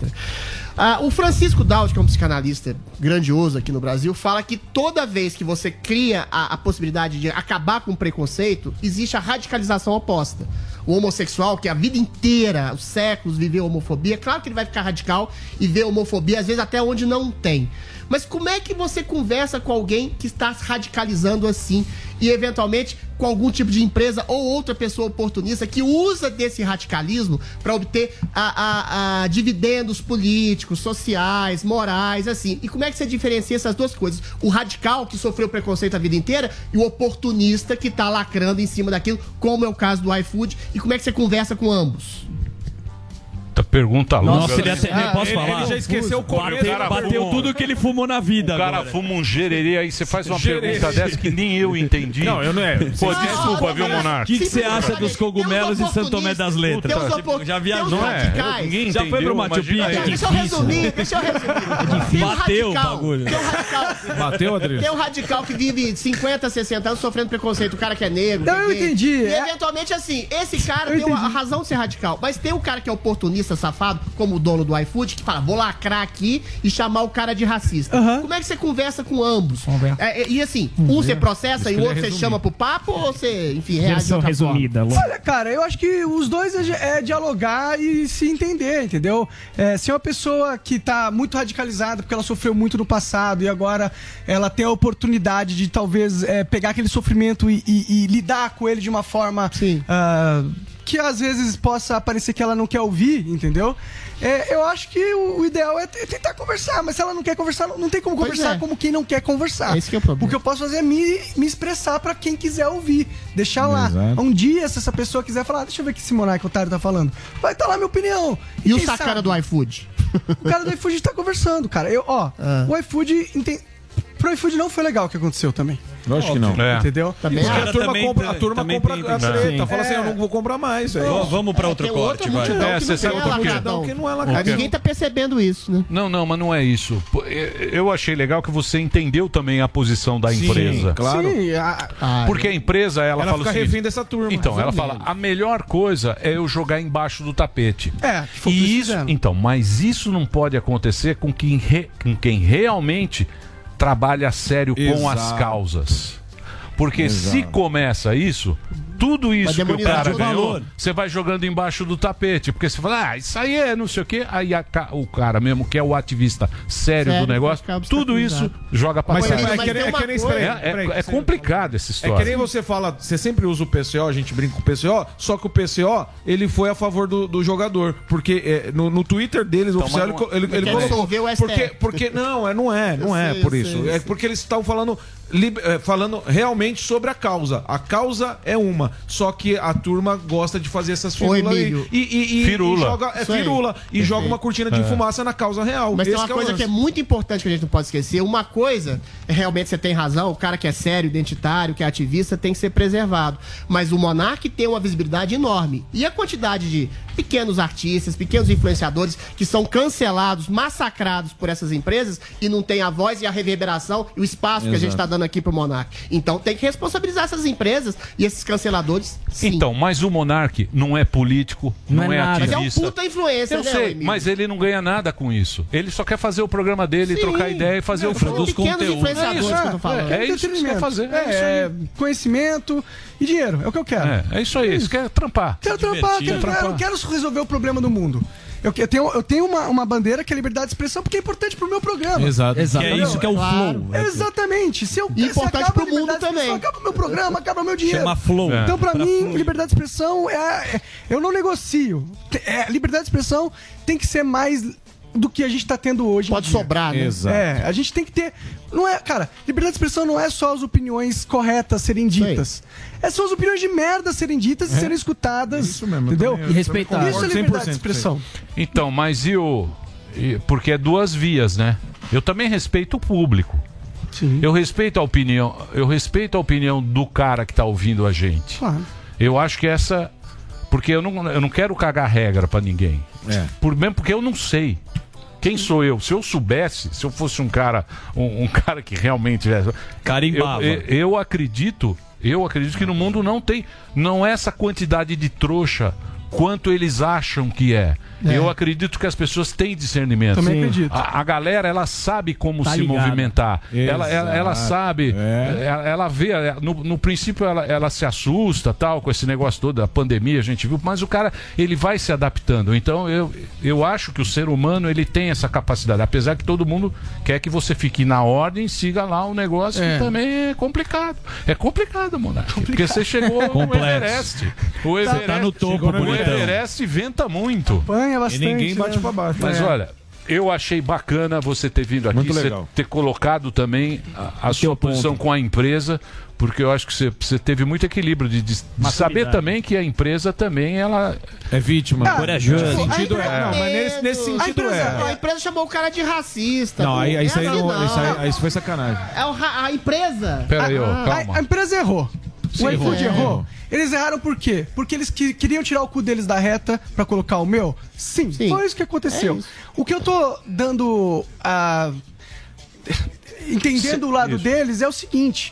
O Francisco Daud, que é um psicanalista grandioso aqui no Brasil, fala que toda vez que você cria a possibilidade de acabar com o preconceito, existe a radicalização oposta. O homossexual, que a vida inteira, os séculos, viveu homofobia, claro que ele vai ficar radical e ver homofobia, às vezes até onde não tem. Mas como é que você conversa com alguém que está se radicalizando assim e, eventualmente, com algum tipo de empresa ou outra pessoa oportunista que usa desse radicalismo para obter dividendos políticos, sociais, morais, assim? E como é que você diferencia essas duas coisas? O radical, que sofreu preconceito a vida inteira, e o oportunista que está lacrando em cima daquilo, como é o caso do iFood. E como é que você conversa com ambos? Pergunta longa. Nossa, posso falar? Ele já esqueceu o começo. Bateu tudo que ele fumou na vida. O cara fuma um gererê, aí você faz uma pergunta dessa que nem eu entendi. Não, eu não é. Pô, desculpa, viu, Monark? O que você acha dos cogumelos de Santo Tomé das Letras? Já viajou. Não é? Ninguém já foi pro Machu Picchu? Deixa eu resumir. Bateu o bagulho. Bateu, Adriano? Tem um radical que vive 50, 60 anos sofrendo preconceito. O cara que é negro. Não, eu entendi. E eventualmente, assim, esse cara tem a razão de ser radical. Mas tem o cara que é oportunista, safado, como o dono do iFood, que fala, vou lacrar aqui e chamar o cara de racista. Como é que você conversa com ambos? E assim, você processa e o outro você chama pro papo ou você, enfim, reage de outra forma? Olha, cara, eu acho que os dois é dialogar e se entender, entendeu? Se é uma pessoa que tá muito radicalizada porque ela sofreu muito no passado e agora ela tem a oportunidade de talvez pegar aquele sofrimento e lidar com ele de uma forma que às vezes possa parecer que ela não quer ouvir, entendeu? Eu acho que o ideal é tentar conversar, mas se ela não quer conversar, não tem como conversar como quem não quer conversar. Esse que é o problema. O que eu posso fazer é me expressar pra quem quiser ouvir, deixar lá. Exato. Um dia, se essa pessoa quiser falar, deixa eu ver o que esse monarca otário tá falando, vai estar lá minha opinião. E o sacana do iFood? O cara do iFood tá conversando, cara. O iFood pro iFood não foi legal o que aconteceu também. Eu acho que não. Entendeu? Porque a turma compra a treta. Fala assim, eu não vou comprar mais. Vamos pra outro corte, vai. Você sabe por quê? Ninguém tá percebendo isso, né? Não, mas não é isso. Eu achei legal que você entendeu também a posição da empresa. Claro. Porque a empresa, ela fala fica o seguinte, refém dessa turma. Então, ela fala, a melhor coisa é eu jogar embaixo do tapete. Que foi o que eles fizeram. Então, mas isso não pode acontecer com quem realmente trabalha a sério com as causas. Porque se começa isso, tudo isso que o cara ganhou, você vai jogando embaixo do tapete. Porque você fala, isso aí é não sei o quê. Aí o cara mesmo, que é o ativista sério do negócio, tudo isso joga pra trás. É complicado essa história. É que nem você fala, você sempre usa o PCO, a gente brinca com o PCO, só que o PCO, ele foi a favor do jogador. Porque no Twitter deles, o oficial, ele colocou. Porque não é por isso. É porque eles estão falando realmente sobre a causa. A causa é uma, só que a turma gosta de fazer essas firulas e joga uma cortina de fumaça na causa real. Mas tem uma coisa que é muito importante que a gente não pode esquecer. Uma coisa, realmente você tem razão, o cara que é sério, identitário, que é ativista, tem que ser preservado. Mas o Monark tem uma visibilidade enorme. E a quantidade de pequenos artistas, pequenos influenciadores que são cancelados, massacrados por essas empresas e não tem a voz e a reverberação e o espaço que a gente está dando aqui pro Monark. Então tem que responsabilizar essas empresas e esses canceladores, sim. Então, mas o Monark não é político, não é ativista. Mas é um puta influência, eu sei, mas ele não ganha nada com isso. Ele só quer fazer o programa dele, trocar ideia e fazer o dos conteúdos. É isso que você quer fazer. Conhecimento e dinheiro, é o que eu quero. É isso aí, você quer trampar. Quero trampar, eu quero resolver o problema do mundo. Eu tenho uma bandeira que é a liberdade de expressão porque é importante pro meu programa. Exato. É isso que é o flow. Exatamente. E importante pro mundo também. Acaba o meu programa, acaba o meu dinheiro. Chama flow. Então, pra mim, liberdade de expressão eu não negocio. Liberdade de expressão tem que ser mais do que a gente tá tendo hoje. Pode sobrar, né? Exato. A gente tem que ter... Cara, liberdade de expressão não é só as opiniões corretas serem ditas. São as opiniões de merda serem ditas e serem escutadas. Isso mesmo. Entendeu? E respeitadas. Isso é liberdade de expressão. Então, mas porque é duas vias, né? Eu também respeito o público. Sim. Eu respeito a opinião do cara que tá ouvindo a gente. Claro. Eu acho que porque eu não quero cagar regra pra ninguém. Mesmo porque eu não sei. Quem sou eu? Se eu soubesse, se eu fosse um cara que realmente carimbava. Eu acredito que no mundo não é essa quantidade de trouxa quanto eles acham que é. Eu acredito que as pessoas têm discernimento. Também acredito. A galera, ela sabe como se movimentar. Ela sabe, ela vê, no princípio ela se assusta, tal, com esse negócio todo da pandemia, a gente viu, mas o cara, ele vai se adaptando. Então eu acho que o ser humano, ele tem essa capacidade, apesar que todo mundo quer que você fique na ordem, siga lá o negócio, que também é complicado. É complicado, Monark. Porque você chegou no Everest. O Everest tá no topo, o Everest venta muito. Bastante, e ninguém bate pra baixo. Mas olha, eu achei bacana você ter vindo aqui, você ter colocado também a sua posição com a empresa, porque eu acho que você teve muito equilíbrio de saber também que a empresa também ela é vítima, corajosa. Nesse sentido mas nesse sentido a empresa chamou o cara de racista. Não, aí isso foi sacanagem. A empresa. Peraí, calma. A empresa errou. O iFood errou. Eles erraram por quê? Porque eles queriam tirar o cu deles da reta pra colocar o meu? Sim. Foi isso que aconteceu. O que eu tô dando entendendo o lado deles é o seguinte: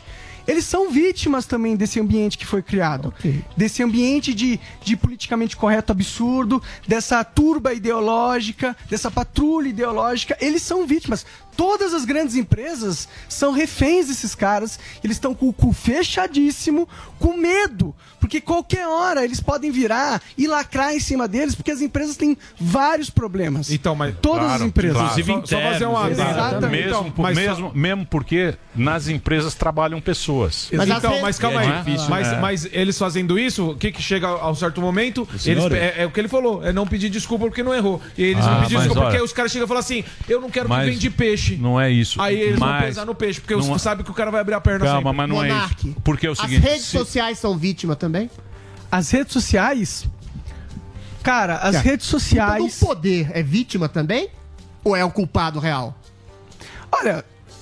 eles são vítimas também desse ambiente que foi criado. Desse ambiente de politicamente correto absurdo, dessa turba ideológica, dessa patrulha ideológica. Eles são vítimas. Todas as grandes empresas são reféns desses caras. Eles estão com o cu fechadíssimo, com medo. Porque qualquer hora eles podem virar e lacrar em cima deles, porque as empresas têm vários problemas. Então, mas todas as empresas. Inclusive só fazer um adendo. Mesmo porque nas empresas trabalham pessoas. Mas calma aí. Mas eles fazendo isso, o que chega a um certo momento, é o que ele falou, é não pedir desculpa porque não errou. E eles não pediram desculpa porque os caras chegam e falam assim, eu não quero que vende peixe. Não é isso. Aí eles vão pesar no peixe, porque você sabe que o cara vai abrir a perna sempre. Mas não é isso. Porque é o seguinte... As redes sociais são vítima também? As redes sociais... Cara, as redes sociais... O poder é vítima também? Ou é o culpado real? Olha...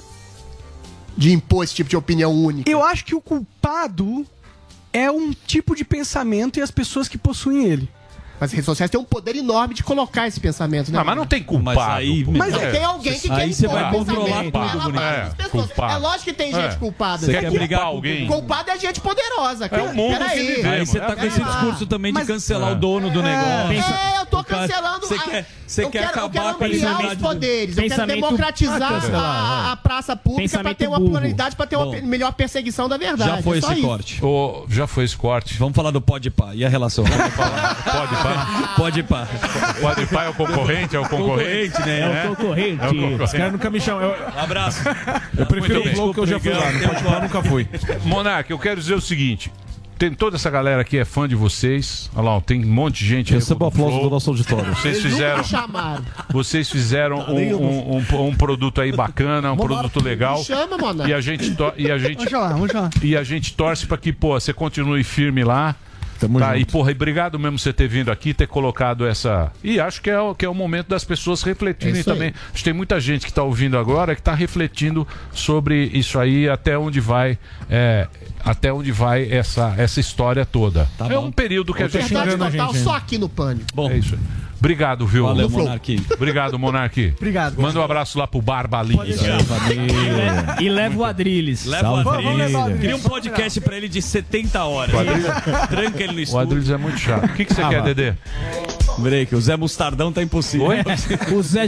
De impor esse tipo de opinião única. Eu acho que o culpado é um tipo de pensamento e as pessoas que possuem ele. Mas as redes sociais têm um poder enorme de colocar esse pensamento, né? Mas não tem culpado. Mas tem alguém que quer aí você vai controlar tudo, É lógico que tem gente culpada. Você quer brigar com alguém? Culpado é gente poderosa. É o mundo que vivemos. Aí você tá com esse discurso também de cancelar o dono do negócio. Eu tô cancelando... Você quer acabar com os poderes. Eu quero democratizar a praça pública pra ter uma pluralidade, pra ter uma melhor perseguição da verdade. Já foi esse corte. Já foi esse corte. Vamos falar do Podpah. E a relação? Podpah. Podpah é o concorrente? É o concorrente, né? É o concorrente. Os caras nunca me chamam. Um abraço. Eu prefiro o Flow, que eu já fui lá. No Podpah nunca fui. Monark, eu quero dizer o seguinte. Tem toda essa galera aqui é fã de vocês. Olha lá, tem um monte de gente. Receba o aplauso do nosso auditório. Vocês fizeram um produto aí bacana, um produto legal. Chama, Monark. E a gente torce para que, você continue firme lá. Tamo junto. E obrigado mesmo você ter vindo aqui, ter colocado essa... E acho que é o momento das pessoas refletirem também. Acho que tem muita gente que está ouvindo agora que está refletindo sobre isso aí, até onde vai essa história toda. Um período que a gente... Só aqui no Pânico. Bom, é isso aí. Obrigado, viu? Valeu, Monark. Obrigado, Monark. Obrigado. Manda um abraço lá pro Barba Lins. E leva o Adriles. Leva o Adriles. Cria um podcast pra ele de 70 horas. Tranca ele no estúdio. O Adriles é muito chato. O que você quer, Dedê? Break, o Zé Mostardão tá impossível. O Zé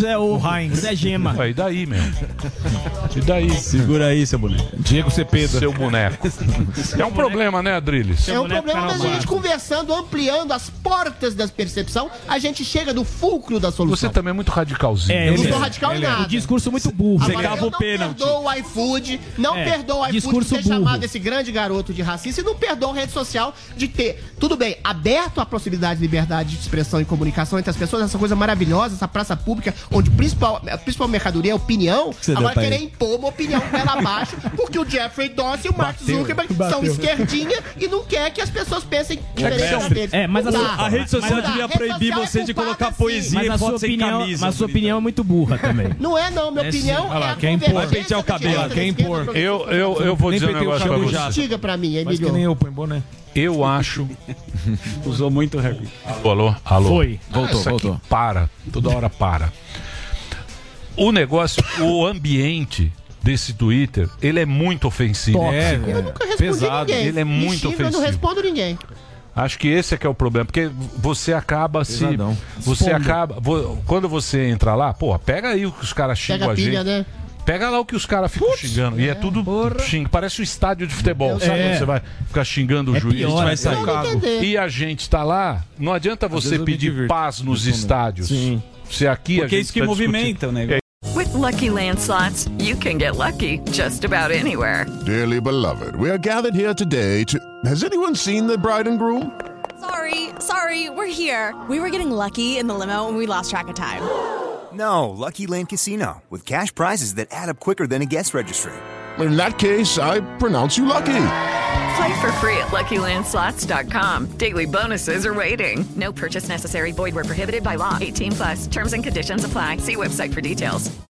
Gema. E daí, meu? E daí? Segura aí, seu boneco. Diego Cepeda. Seu boneco. É um problema, né, Adriles? É um problema, mas a gente conversando, ampliando as portas da percepção, a gente chega no fulcro da solução. Você também é muito radicalzinho. Eu não sou radical em nada. O discurso muito burro. Agora, eu não perdoo o iFood, não perdoo o iFood de ter chamado esse grande garoto de racista e não perdoo a rede social de ter, tudo bem, aberto a possibilidade de liberdade de expressão e comunicação entre as pessoas, essa coisa maravilhosa, essa praça pública, onde a principal mercadoria é opinião, agora querer impor uma opinião pela abaixo, porque o Jeffrey Dawson e o Mark Zuckerberg são esquerdinha e não quer que as pessoas pensem diferente deles. Mas a rede social devia proibir você de colocar poesia e foto sem camisa. Mas a sua opinião é muito burra também. Não é não, minha opinião é a quem impor, pentear o cabelo, quem impor. Eu vou dizer um negócio pra você. Diga pra mim, Emílio. Mas que nem eu, põe boné. Eu acho... Usou muito recorde. Alô? Foi. Voltou. Para. Toda hora para. O negócio, o ambiente desse Twitter, ele é muito ofensivo. Eu nunca respondi ninguém. Ele é muito ofensivo. Eu não respondo ninguém. Acho que esse é que é o problema, porque você acaba quando você entra lá, pega aí o que os caras xingam a gente. Né? Pega lá o que os caras ficam xingando. E é tudo xingo. Parece um estádio de futebol, sabe? Você vai ficar xingando o juiz. Vai sair. E a gente tá lá, não adianta você pedir paz nos estádios. Sim. Se aqui porque a gente é isso que movimenta o negócio. With Lucky Land Slots, you can get lucky just about anywhere. Dearly beloved, we are gathered here today to... Has anyone seen the bride and groom? Sorry, we're here. We were getting lucky in the limo and we lost track of time. No, Lucky Land Casino, with cash prizes that add up quicker than a guest registry. In that case, I pronounce you lucky. Play for free at LuckyLandSlots.com. Daily bonuses are waiting. No purchase necessary. Void where prohibited by law. 18+. Terms and conditions apply. See website for details.